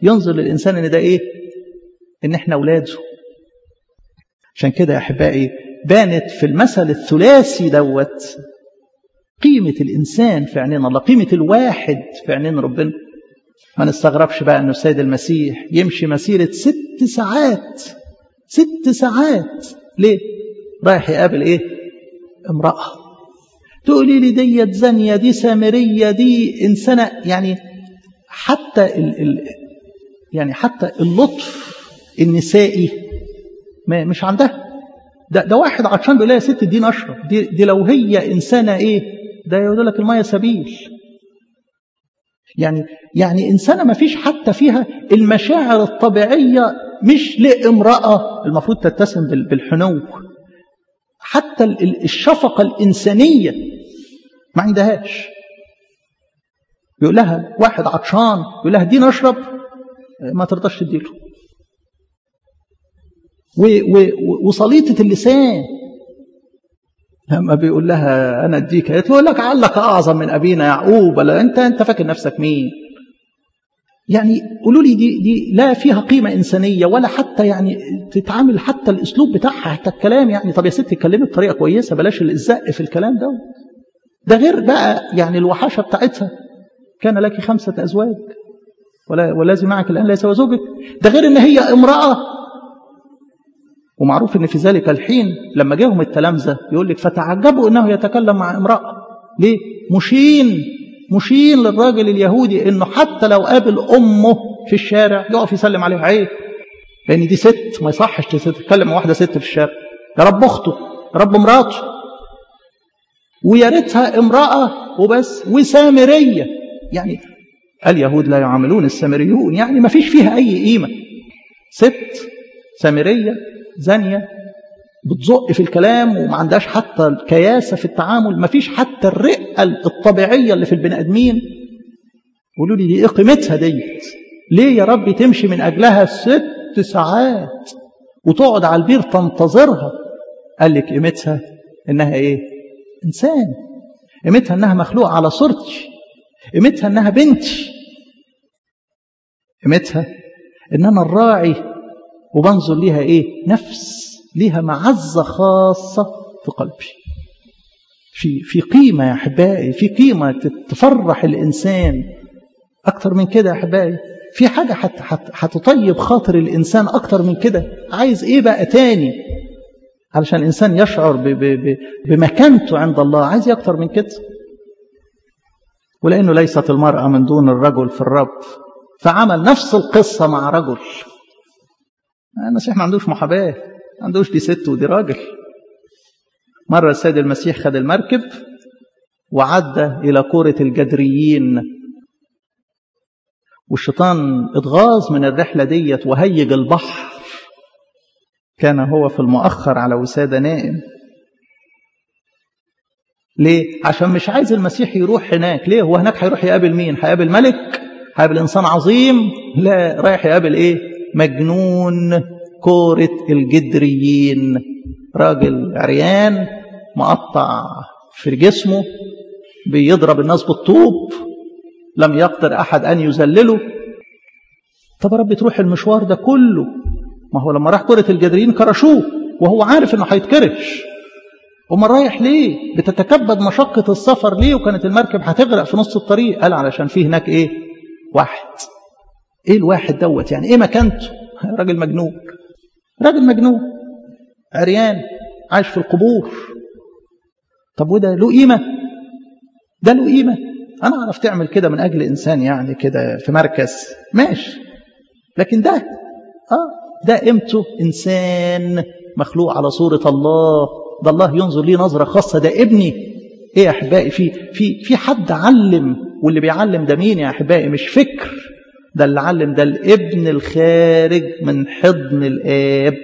ينظر للإنسان إن ده إيه؟ إن إحنا أولاده. عشان كده يا أحبائي بانت في المثل الثلاثي دوت قيمة الإنسان في عينين الله، قيمة الواحد في عينين ربنا. ما نستغربش بقى أنه السيد المسيح يمشي مسيرة ست ساعات ست ساعات ليه؟ رايح يقابل إيه؟ امرأة. تقولي لي ديت زانية، دي سامرية، دي إنسانة، يعني حتى ال ال يعني حتى اللطف النسائي ما مش عندها. ده ده واحد عطشان بيقول لها يا ست دي نشرب، دي دي لو هي إنسانة إيه؟ ده يقول لك المية سبيل. يعني يعني إنسانة ما فيش حتى فيها المشاعر الطبيعية، مش لامرأة المفروض تتسم بالحنو، حتى الشفقة الإنسانية ما عندهاش. يقول لها واحد عطشان يقول لها دي نشرب، ما ترضاش تديله. وصليطة اللسان لما بيقول لها أنا أديك يقول لك علك أعظم من أبينا يعقوب، ولا أنت أنت فاكر نفسك مين؟ يعني قولوا لي دي دي لا فيها قيمة إنسانية ولا حتى يعني تتعامل، حتى الأسلوب بتاعها حتى الكلام. يعني طب يا ست اتكلمي بطريقة كويسة، بلاش الزق في الكلام ده. ده غير بقى يعني الوحاشة بتاعتها، كان لك خمسة أزواج ولا والذي معك الآن ليس زوجك. ده غير إن هي امرأة. ومعروف إن في ذلك الحين لما جاهم التلامذة يقول لك فتعجبوا إنه يتكلم مع امرأة. ليه؟ مشين مشين للراجل اليهودي إنه حتى لو قابل أمه في الشارع يقف يسلم عليها. عيب، لأن دي ست، ما يصحش تتكلم مع واحدة ست في الشارع. يا رب أخته، يا رب مراته، ويا ريتها امرأة وبس وسامرية. يعني اليهود لا يعاملون السامريون، يعني ما فيش فيها أي قيمة. ست سامرية زانية بتزق في الكلام وما عندهاش حتى الكياسة في التعامل، ما فيش حتى الرقة الطبيعية اللي في البني آدمين. قولوا لي دي ايه قيمتها ديت؟ ليه يا رب تمشي من أجلها ست ساعات وتقعد على البير تنتظرها؟ قال لك قيمتها إنها إيه؟ إنسان. قيمتها إنها مخلوق على صورتي. قيمتها إنها بنتي. قيمتها إن أنا الراعي وبنظر ليها إيه؟ نفس ليها معزة خاصة في قلبي. في في قيمة يا أحبائي، في قيمة تفرح الإنسان أكتر من كده يا أحبائي. في حاجة هتطيب خاطر الإنسان أكتر من كده. عايز إيه بقى تاني علشان الإنسان يشعر ب ب ب بمكانته عند الله؟ عايز إيه أكتر من كده؟ ولأنه ليست المرأة من دون الرجل في الرب، فعمل نفس القصة مع رجل. المسيح ما عندوش محاباة، ما عندوش دي ست ودي راجل. مرة السيد المسيح خد المركب وعدى إلى قورة الجدريين، والشيطان اتغاظ من الرحلة ديت وهيج البحر. كان هو في المؤخر على وسادة نائم. ليه؟ عشان مش عايز المسيح يروح هناك. ليه؟ هو هناك هيروح يقابل مين؟ هيقابل ملك؟ هيقابل إنسان عظيم؟ لا، رايح يقابل إيه؟ مجنون كورة الجدريين، راجل عريان مقطع في جسمه، بيضرب الناس بالطوب، لم يقدر أحد أن يذلله. طب يا رب تروح المشوار ده كله؟ ما هو لما راح كورة الجدريين كرشوه وهو عارف انه هيتكرش. وما رايح ليه؟ بتتكبد مشقة السفر ليه؟ وكانت المركب هتغرق في نص الطريق. قال علشان فيه هناك ايه؟ واحد. ايه الواحد دوت؟ يعني ايه مكانته؟ راجل مجنون، راجل مجنون عريان عايش في القبور. طب وده له قيمة؟ ده له قيمة؟ انا اعرف تعمل كده من اجل انسان يعني كده في مركز ماشي، لكن ده اه ده قيمته انسان مخلوق على صورة الله. ده الله ينظر ليه نظرة خاصة. ده ابني. ايه يا احبائي؟ في في في حد علم، واللي بيعلم ده مين يا احبائي؟ مش فكر. ده اللي علم ده الابن الخارج من حضن الاب.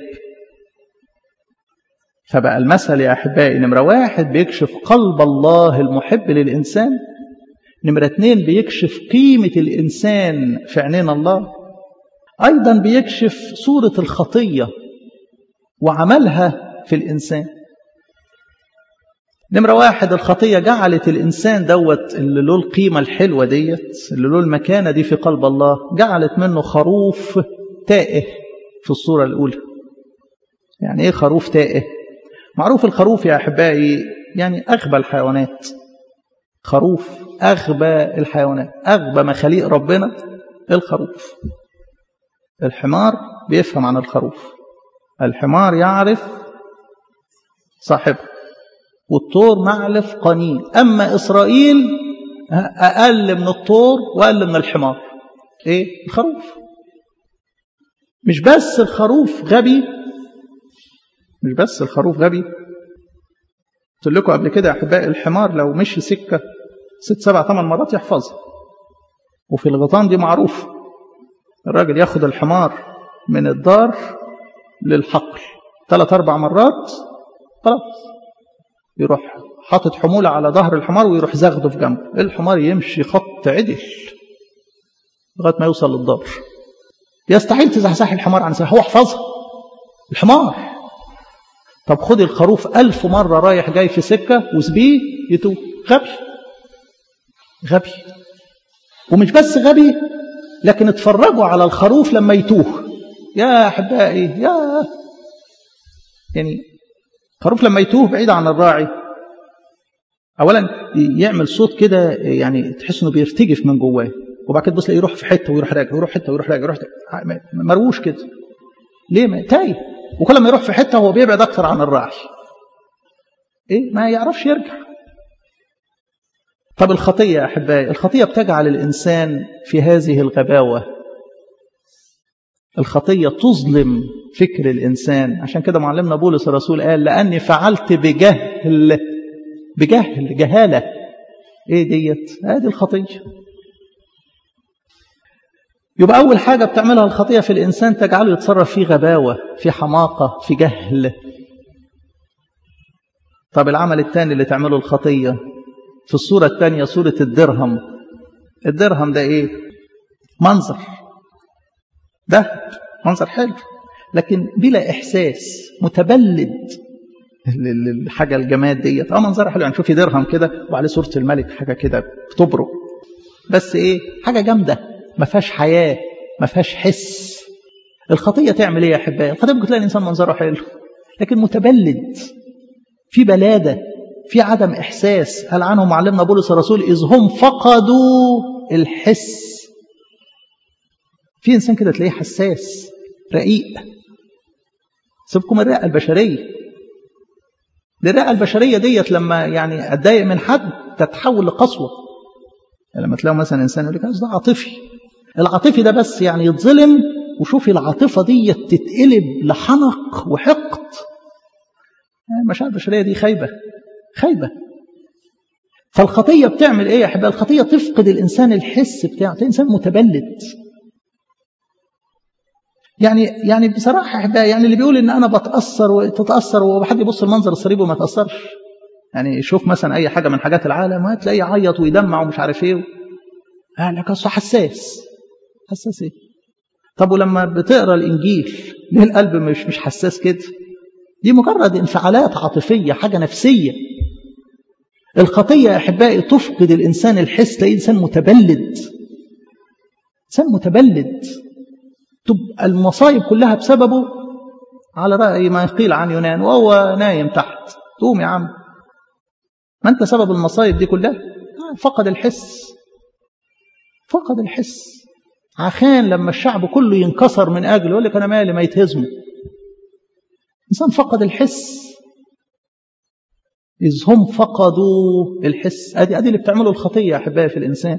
فبقى المثل يا احبائي نمرة واحد بيكشف قلب الله المحب للإنسان. نمرة اتنين بيكشف قيمة الإنسان في عينين الله. أيضا بيكشف صورة الخطية وعملها في الإنسان. نمرة واحد، الخطية جعلت الإنسان دوت اللي له القيمة الحلوة ديت، اللي له المكانة دي في قلب الله، جعلت منه خروف تائه في الصورة الأولى. يعني إيه خروف تائه؟ معروف الخروف يا أحبائي يعني أغبى الحيوانات. خروف أغبى الحيوانات، أغبى مخاليق ربنا الخروف. الحمار بيفهم عن الخروف، الحمار يعرف صاحبه، والطور معلف قنين. أما إسرائيل أقل من الطور وأقل من الحمار. إيه؟ الخروف. مش بس الخروف غبي، مش بس الخروف غبي، قلت لكم قبل كده يا أحبائي الحمار لو مشي سكة ست سبع ثمان مرات يحفظها. وفي الغيطان دي معروف، الراجل ياخد الحمار من الدار للحقل ثلاث أربع مرات خلاص، يروح حاطط حمولة على ظهر الحمار ويروح زغده في جنبه. الحمار يمشي خط عدل لغاية ما يوصل للدار. يستحيل تزحزح الحمار عن ساحه، هو حفظها الحمار. طب خد الخروف ألف مرة رايح جاي في سكة وسبيه يتوه. غبي غبي. ومش بس غبي، لكن اتفرجوا على الخروف لما يتوه يا أحبائي. يا يعني خروف لما يتوه بعيد عن الراعي، أولا يعمل صوت كده يعني تحس إنه بيرتجف من جواه، وبعد كده بص يروح في حتة ويروح راجع، ويروح حتة ويروح راجع، يروح مروش كده. ليه؟ ما تايه. وكل ما يروح في حتة هو بيبعد أكثر عن الراعي. إيه؟ ما يعرفش يرجع. طب الخطية يا أحبائي، الخطية بتجعل الإنسان في هذه الغباوة. الخطية تظلم فكر الإنسان. عشان كده معلمنا بولس الرسول قال لأني فعلت بجهل، بجهل جهالة. إيه ديت؟ هذه الخطية. يبقى أول حاجة بتعملها الخطية في الإنسان تجعله يتصرف في غباوة، في حماقة، في جهل. طب العمل الثاني اللي تعمله الخطية في الصورة الثانية، صورة الدرهم. الدرهم ده إيه؟ منظر، ده منظر حلو لكن بلا إحساس، متبلد. الحاجة الجماد ديت اه منظرها حلو، يعني شوفي درهم كده وعليه صورة الملك، حاجة كده بتبرق، بس إيه؟ حاجة جامدة ما فيهاش حياة، ما فيهاش حس. الخطية تعمل إيه يا أحبائي؟ الخطية ممكن تلاقي الإنسان منظره حلو لكن متبلد، في بلادة، في عدم إحساس. قال عنهم معلمنا بولس الرسول إذ هم فقدوا الحس. في إنسان كده تلاقيه حساس رقيق. سيبكم الرئة البشرية، الرئة البشرية ديت لما يعني أتضايق من حد تتحول لقسوة. يعني لما تلاقوا مثلا إنسان يقول لك ده عاطفي، العاطفي ده بس يعني يتظلم، وشوفي العاطفة ديت تتقلب لحنق وحقد. المشاعر البشرية دي خايبة خايبة. فالخطية بتعمل إيه يا أحبائي؟ الخطية تفقد الإنسان الحس بتاعه، الإنسان متبلد. يعني يعني بصراحة يا أحبائي، يعني اللي بيقول إن أنا بتأثر وتتأثر وحد يبص المنظر الصليب وما تأثرش، يعني شوف مثلا أي حاجة من حاجات العالم هتلاقيه يعيط ويدمع ومش عارف إيه، قال لك أصله حساس. حساس إيه؟ طب ولما بتقرأ الإنجيل ليه القلب مش مش حساس كده؟ دي مجرد انفعالات عاطفية، حاجة نفسية. الخطية يا أحبائي تفقد الإنسان الحس، تلاقيه إنسان متبلد، إنسان متبلد. تبقى المصايب كلها بسببه، على رأي ما يقيل عن يونان وهو نايم تحت. تقوم يا عم، ما أنت سبب المصايب دي كلها. فقد الحس، فقد الحس. عخان لما الشعب كله ينكسر من أجله يقول لك أنا مالي، ما يتهزموا. إنسان فقد الحس. إذ هم فقدوا الحس. أدي أدي اللي بتعمله الخطية يا أحبائي في الإنسان.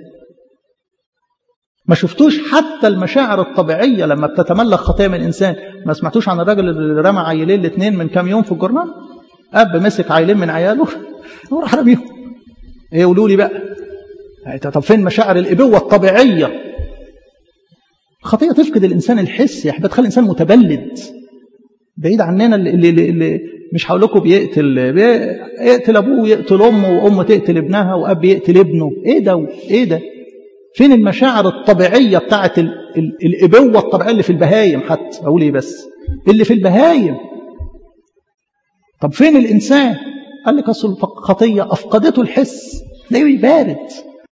ما شفتوش حتى المشاعر الطبيعية لما بتتملك خطية من إنسان؟ ما سمعتوش عن الراجل اللي رمى عيلين الاثنين من كام يوم في الجورنال؟ أب مسك عيلين من عياله وراح رميهم. إيه قولوا لي بقى؟ طب فين مشاعر الإبوة الطبيعية؟ الخطية تفقد الإنسان الحس يا أحبائي، تخلي الإنسان متبلد بعيد عننا. اللي, اللي, اللي مش هقول لكم بيقتل بيقتل أبوه ويقتل أمه، وأم تقتل ابنها، وأب يقتل ابنه. إيه ده؟ إيه ده؟ فين المشاعر الطبيعية بتاعت ال ال الإبوة الطبيعية اللي في البهايم؟ حتى أقول إيه بس اللي في البهايم. طب فين الإنسان؟ قال لك أصل الخطية أفقدته الحس، تلاقيه بارد،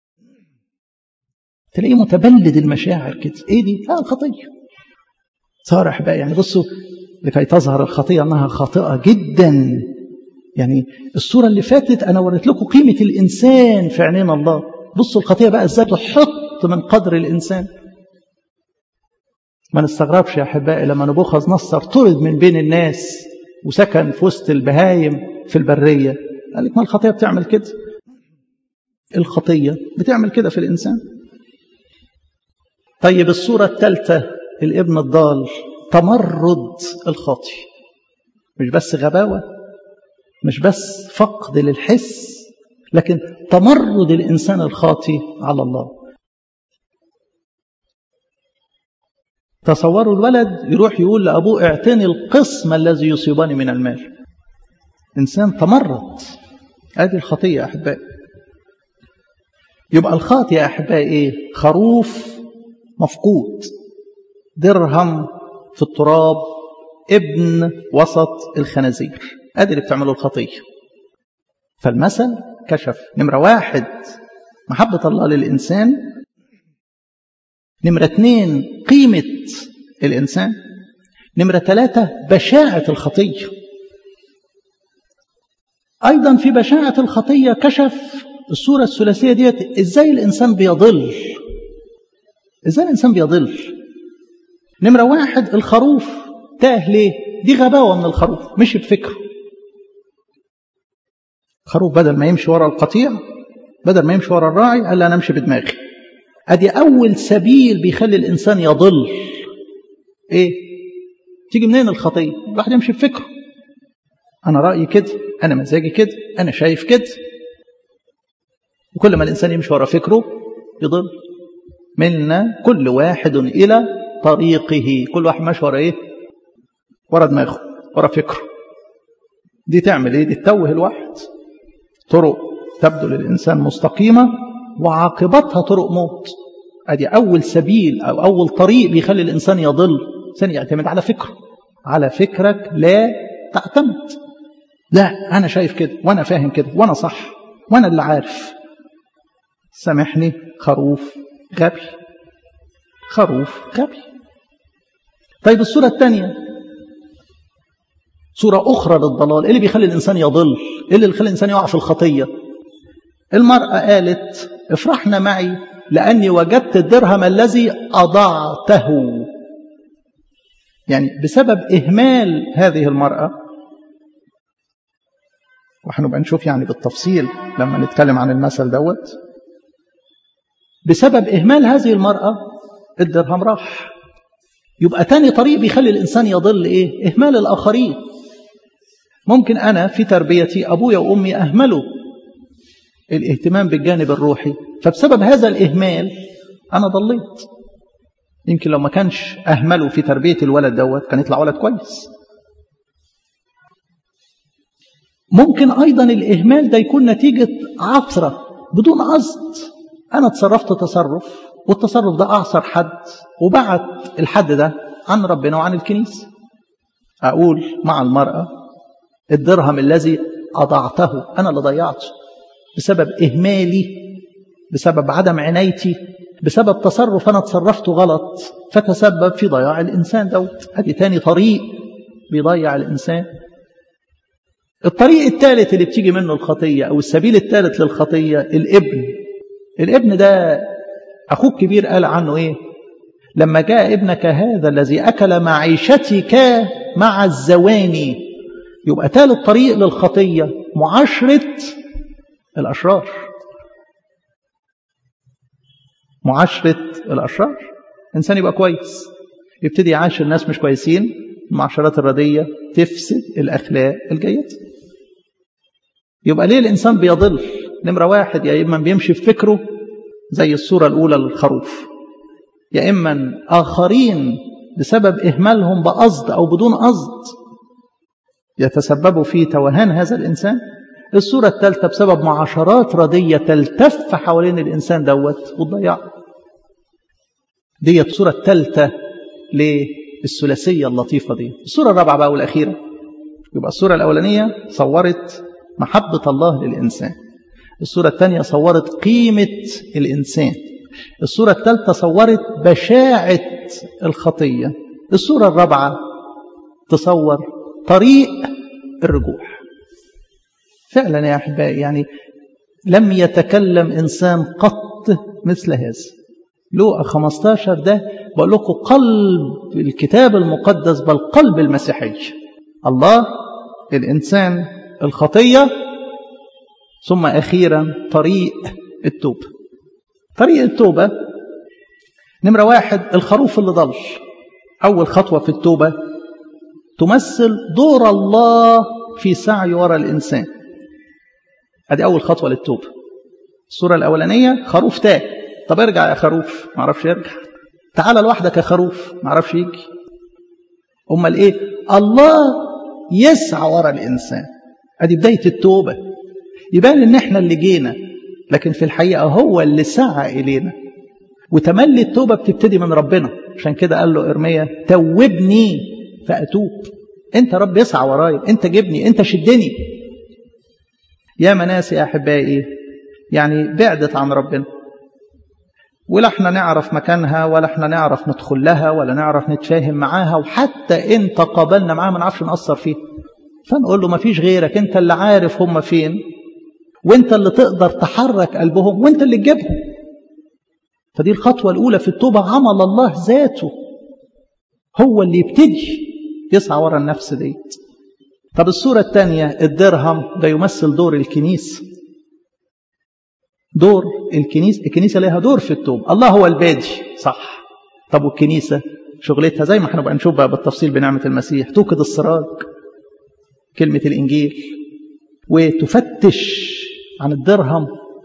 تلاقيه متبلد المشاعر كده. إيه دي؟ لا الخطية. صارح بقى يعني بصوا لكي تظهر الخطية أنها خاطئة جدا. يعني الصورة اللي فاتت أنا وريت لكم قيمة الإنسان في عينين الله، بصوا الخطية بقى إزاي تحط من قدر الإنسان. ما نستغربش يا أحبائي لما نبوخذ نصر طرد من بين الناس وسكن في وسط البهايم في البرية. قال لك ما الخطية بتعمل كده، الخطية بتعمل كده في الإنسان. طيب الصورة الثالثة الابن الضال، تمرد الخاطي. مش بس غباوة، مش بس فقد للحس، لكن تمرد الإنسان الخاطي على الله. تصوروا الولد يروح يقول لأبوه اعطني القسم الذي يصيبني من المال. إنسان تمرد. هذه الخطية يا أحبائي. يبقى الخاطي يا أحبائي إيه؟ خروف مفقود، درهم في التراب، ابن وسط الخنازير. هذه اللي بتعمله الخطية. فالمثل كشف نمرة واحد محبة الله للإنسان، نمرة اثنين قيمة الإنسان، نمرة ثلاثة بشاعة الخطية. أيضا في بشاعة الخطية كشف الصورة الثلاثية ديت إزاي الإنسان بيضل. إزاي الإنسان بيضل؟ نمرة واحد الخروف تاه ليه؟ دي غباوة من الخروف، مش بفكره. خروف بدل ما يمشي ورا القطيع، بدل ما يمشي ورا الراعي، قال أنا أمشي بدماغي. أدي أول سبيل بيخلي الإنسان يضل. إيه؟ تيجي منين الخطية؟ الواحد يمشي بفكره. أنا رأيي كده، أنا مزاجي كده، أنا شايف كده. وكل ما الإنسان يمشي ورا فكره يضل. منا كل واحد إلى طريقه. كل واحد ماشي ورا إيه؟ ورا دماغه، ورا فكره. دي تعمل إيه؟ دي تتوه الواحد. طرق تبدو للإنسان مستقيمة وعاقبتها طرق موت. أدي أول سبيل أو أول طريق بيخلي الإنسان يضل. الإنسان يعتمد على فكره. على فكرك لا تعتمد. لا أنا شايف كده وأنا فاهم كده وأنا صح وأنا اللي عارف. سامحني، خروف غبي، خروف غبي. طيب الصورة الثانية صورة أخرى للضلال. إيه اللي بيخلي الإنسان يضل؟ إيه اللي بيخلي الإنسان يقع في الخطية؟ المرأة قالت افرحنا معي لأني وجدت الدرهم الذي أضعته. يعني بسبب إهمال هذه المرأة، وحنبقى نشوف يعني بالتفصيل لما نتكلم عن المثل دوت، بسبب إهمال هذه المرأة الدرهم راح. يبقى تاني طريق بيخلي الإنسان يضل إيه؟ إهمال الآخرين. ممكن أنا في تربيتي أبويا وأمي أهملوا الاهتمام بالجانب الروحي، فبسبب هذا الإهمال أنا ضليت. يمكن لو ما كانش أهملوا في تربية الولد دوت كان يطلع ولد كويس. ممكن أيضا الإهمال ده يكون نتيجة عثرة بدون قصد. أنا تصرفت تصرف، والتصرف ده أعصر حد وبعت الحد ده عن ربنا وعن الكنيسة. أقول مع المرأة الدرهم الذي أضعته، أنا اللي ضيعته بسبب إهمالي، بسبب عدم عنايتي، بسبب تصرف أنا تصرفته غلط فتسبب في ضياع الإنسان دوت. هذه تاني طريق بيضيع الإنسان. الطريق الثالث اللي بتيجي منه الخطية أو السبيل الثالث للخطية الابن. الابن ده أخوك كبير قال عنه إيه؟ لما جاء ابنك هذا الذي أكل معيشتك مع الزواني. يبقى ثالث طريق للخطية معاشرة الأشرار. معاشرة الأشرار. إنسان يبقى كويس يبتدي يعاشر الناس مش كويسين. المعاشرات الردية تفسد الأخلاق الجيدة. يبقى ليه الإنسان بيضل؟ نمرة واحد يا إما بيمشي في فكره زي الصورة الأولى للخروف، يا إما آخرين بسبب إهمالهم بقصد أو بدون قصد يتسببوا في توهان هذا الإنسان. الصورة الثالثة بسبب معاشرات ردية تلتف حوالين الإنسان دوت وتضيعه. دي الصورة الثالثة للثلاثية اللطيفة دي. الصورة الرابعة بقى والأخيرة. يبقى الصورة الأولانية صورت محبة الله للإنسان. الصورة الثانية صورت قيمة الإنسان. الصورة الثالثة صورت بشاعة الخطية. الصورة الرابعة تصور طريق الرجوع. فعلا يا أحبائي يعني لم يتكلم إنسان قط مثل هذا. لوقا خمسة عشر ده بقول لكم قلب الكتاب المقدس، بل قلب المسيحية. الله، الإنسان، الخطية، ثم أخيرا طريق التوبة. طريق التوبة نمرة واحد الخروف اللي ضل. أول خطوة في التوبة تمثل دور الله في سعي وراء الإنسان. هذه أول خطوة للتوبة. الصورة الأولانية خروف تاه. طب ارجع يا خروف، ما عرفش يرجع. تعال لوحدك يا خروف، ما عرفش يجي. أمال إيه؟ الله يسعى وراء الإنسان. هذه بداية التوبة. يبان إن إحنا اللي جينا، لكن في الحقيقة هو اللي سعى إلينا. وتملي التوبة بتبتدي من ربنا. عشان كده قال له إرميا توبني فأتوب. أنت رب يسعى وراي، أنت جبني، أنت شدني. يا مناس يا أحبائي يعني بعدت عن ربنا، ولا احنا نعرف مكانها، ولا احنا نعرف ندخل لها، ولا نعرف نتفاهم معاها، وحتى ان تقابلنا معاها ما نعرفش نأثر فيه. فنقول له ما فيش غيرك، انت اللي عارف هم فين، وانت اللي تقدر تحرك قلبهم، وانت اللي تجيبهم. فدي الخطوة الأولى في التوبة، عمل الله ذاته هو اللي يبتدي يسعى ورا النفس ديت. طب الصورة الثانية الدرهم، ده يمثل دور الكنيسة. دور الكنيسة، الكنيسة لها دور في التوبة. الله هو البادي صح. طب والكنيسة شغلتها زي ما هنبقى نشوف بقى بالتفصيل بنعمة المسيح، توقد السراج، كلمة الإنجيل، وتفتش عن الدرهم،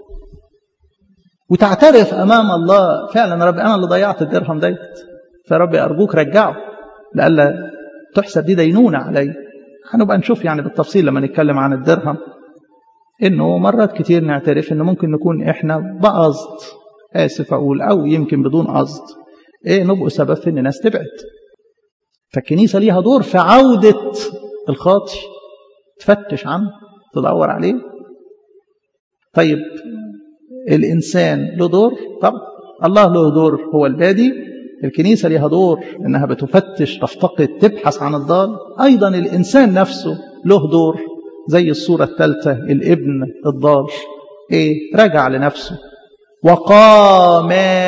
وتعترف أمام الله فعلا رب أنا اللي ضيعت الدرهم ديت، فربي أرجوك رجعه لألا تحسب دي دينونة علي. هنبقى نشوف يعني بالتفصيل لما نتكلم عن الدرهم إنه مرات كتير نعترف إنه ممكن نكون إحنا بقصد، آسف أقول، أو يمكن بدون قصد، إيه نبقى سبب في إن الناس تبعد. فالكنيسة ليها دور في عودة الخاطي، تفتش عنه، تدور عليه. طيب الإنسان له دور؟ طبعا الله له دور، هو البادي. الكنيسة ليها دور إنها بتفتش، تفتقد، تبحث عن الضال. أيضا الإنسان نفسه له دور، زي الصورة الثالثة الابن الضال، إيه؟ رجع لنفسه وقام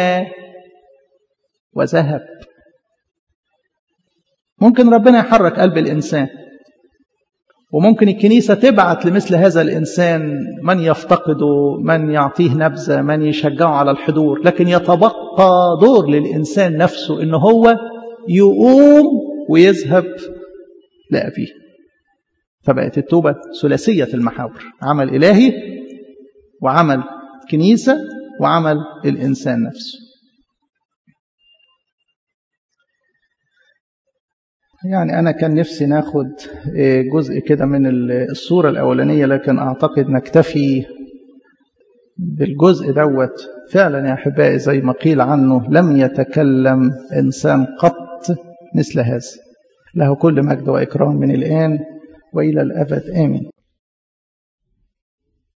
وذهب. ممكن ربنا يحرك قلب الإنسان، وممكن الكنيسة تبعت لمثل هذا الإنسان من يفتقده، من يعطيه نبذة، من يشجعه على الحضور. لكن يتبقى دور للإنسان نفسه إنه هو يقوم ويذهب لأبيه. فبقت التوبة ثلاثية المحاور، عمل إلهي وعمل كنيسة وعمل الإنسان نفسه. يعني أنا كان نفسي ناخد جزء كده من الصورة الأولانية، لكن أعتقد نكتفي بالجزء دوت. فعلا يا أحبائي زي ما قيل عنه لم يتكلم إنسان قط مثل هذا. له كل مجد وإكرام من الآن وإلى الأبد آمين.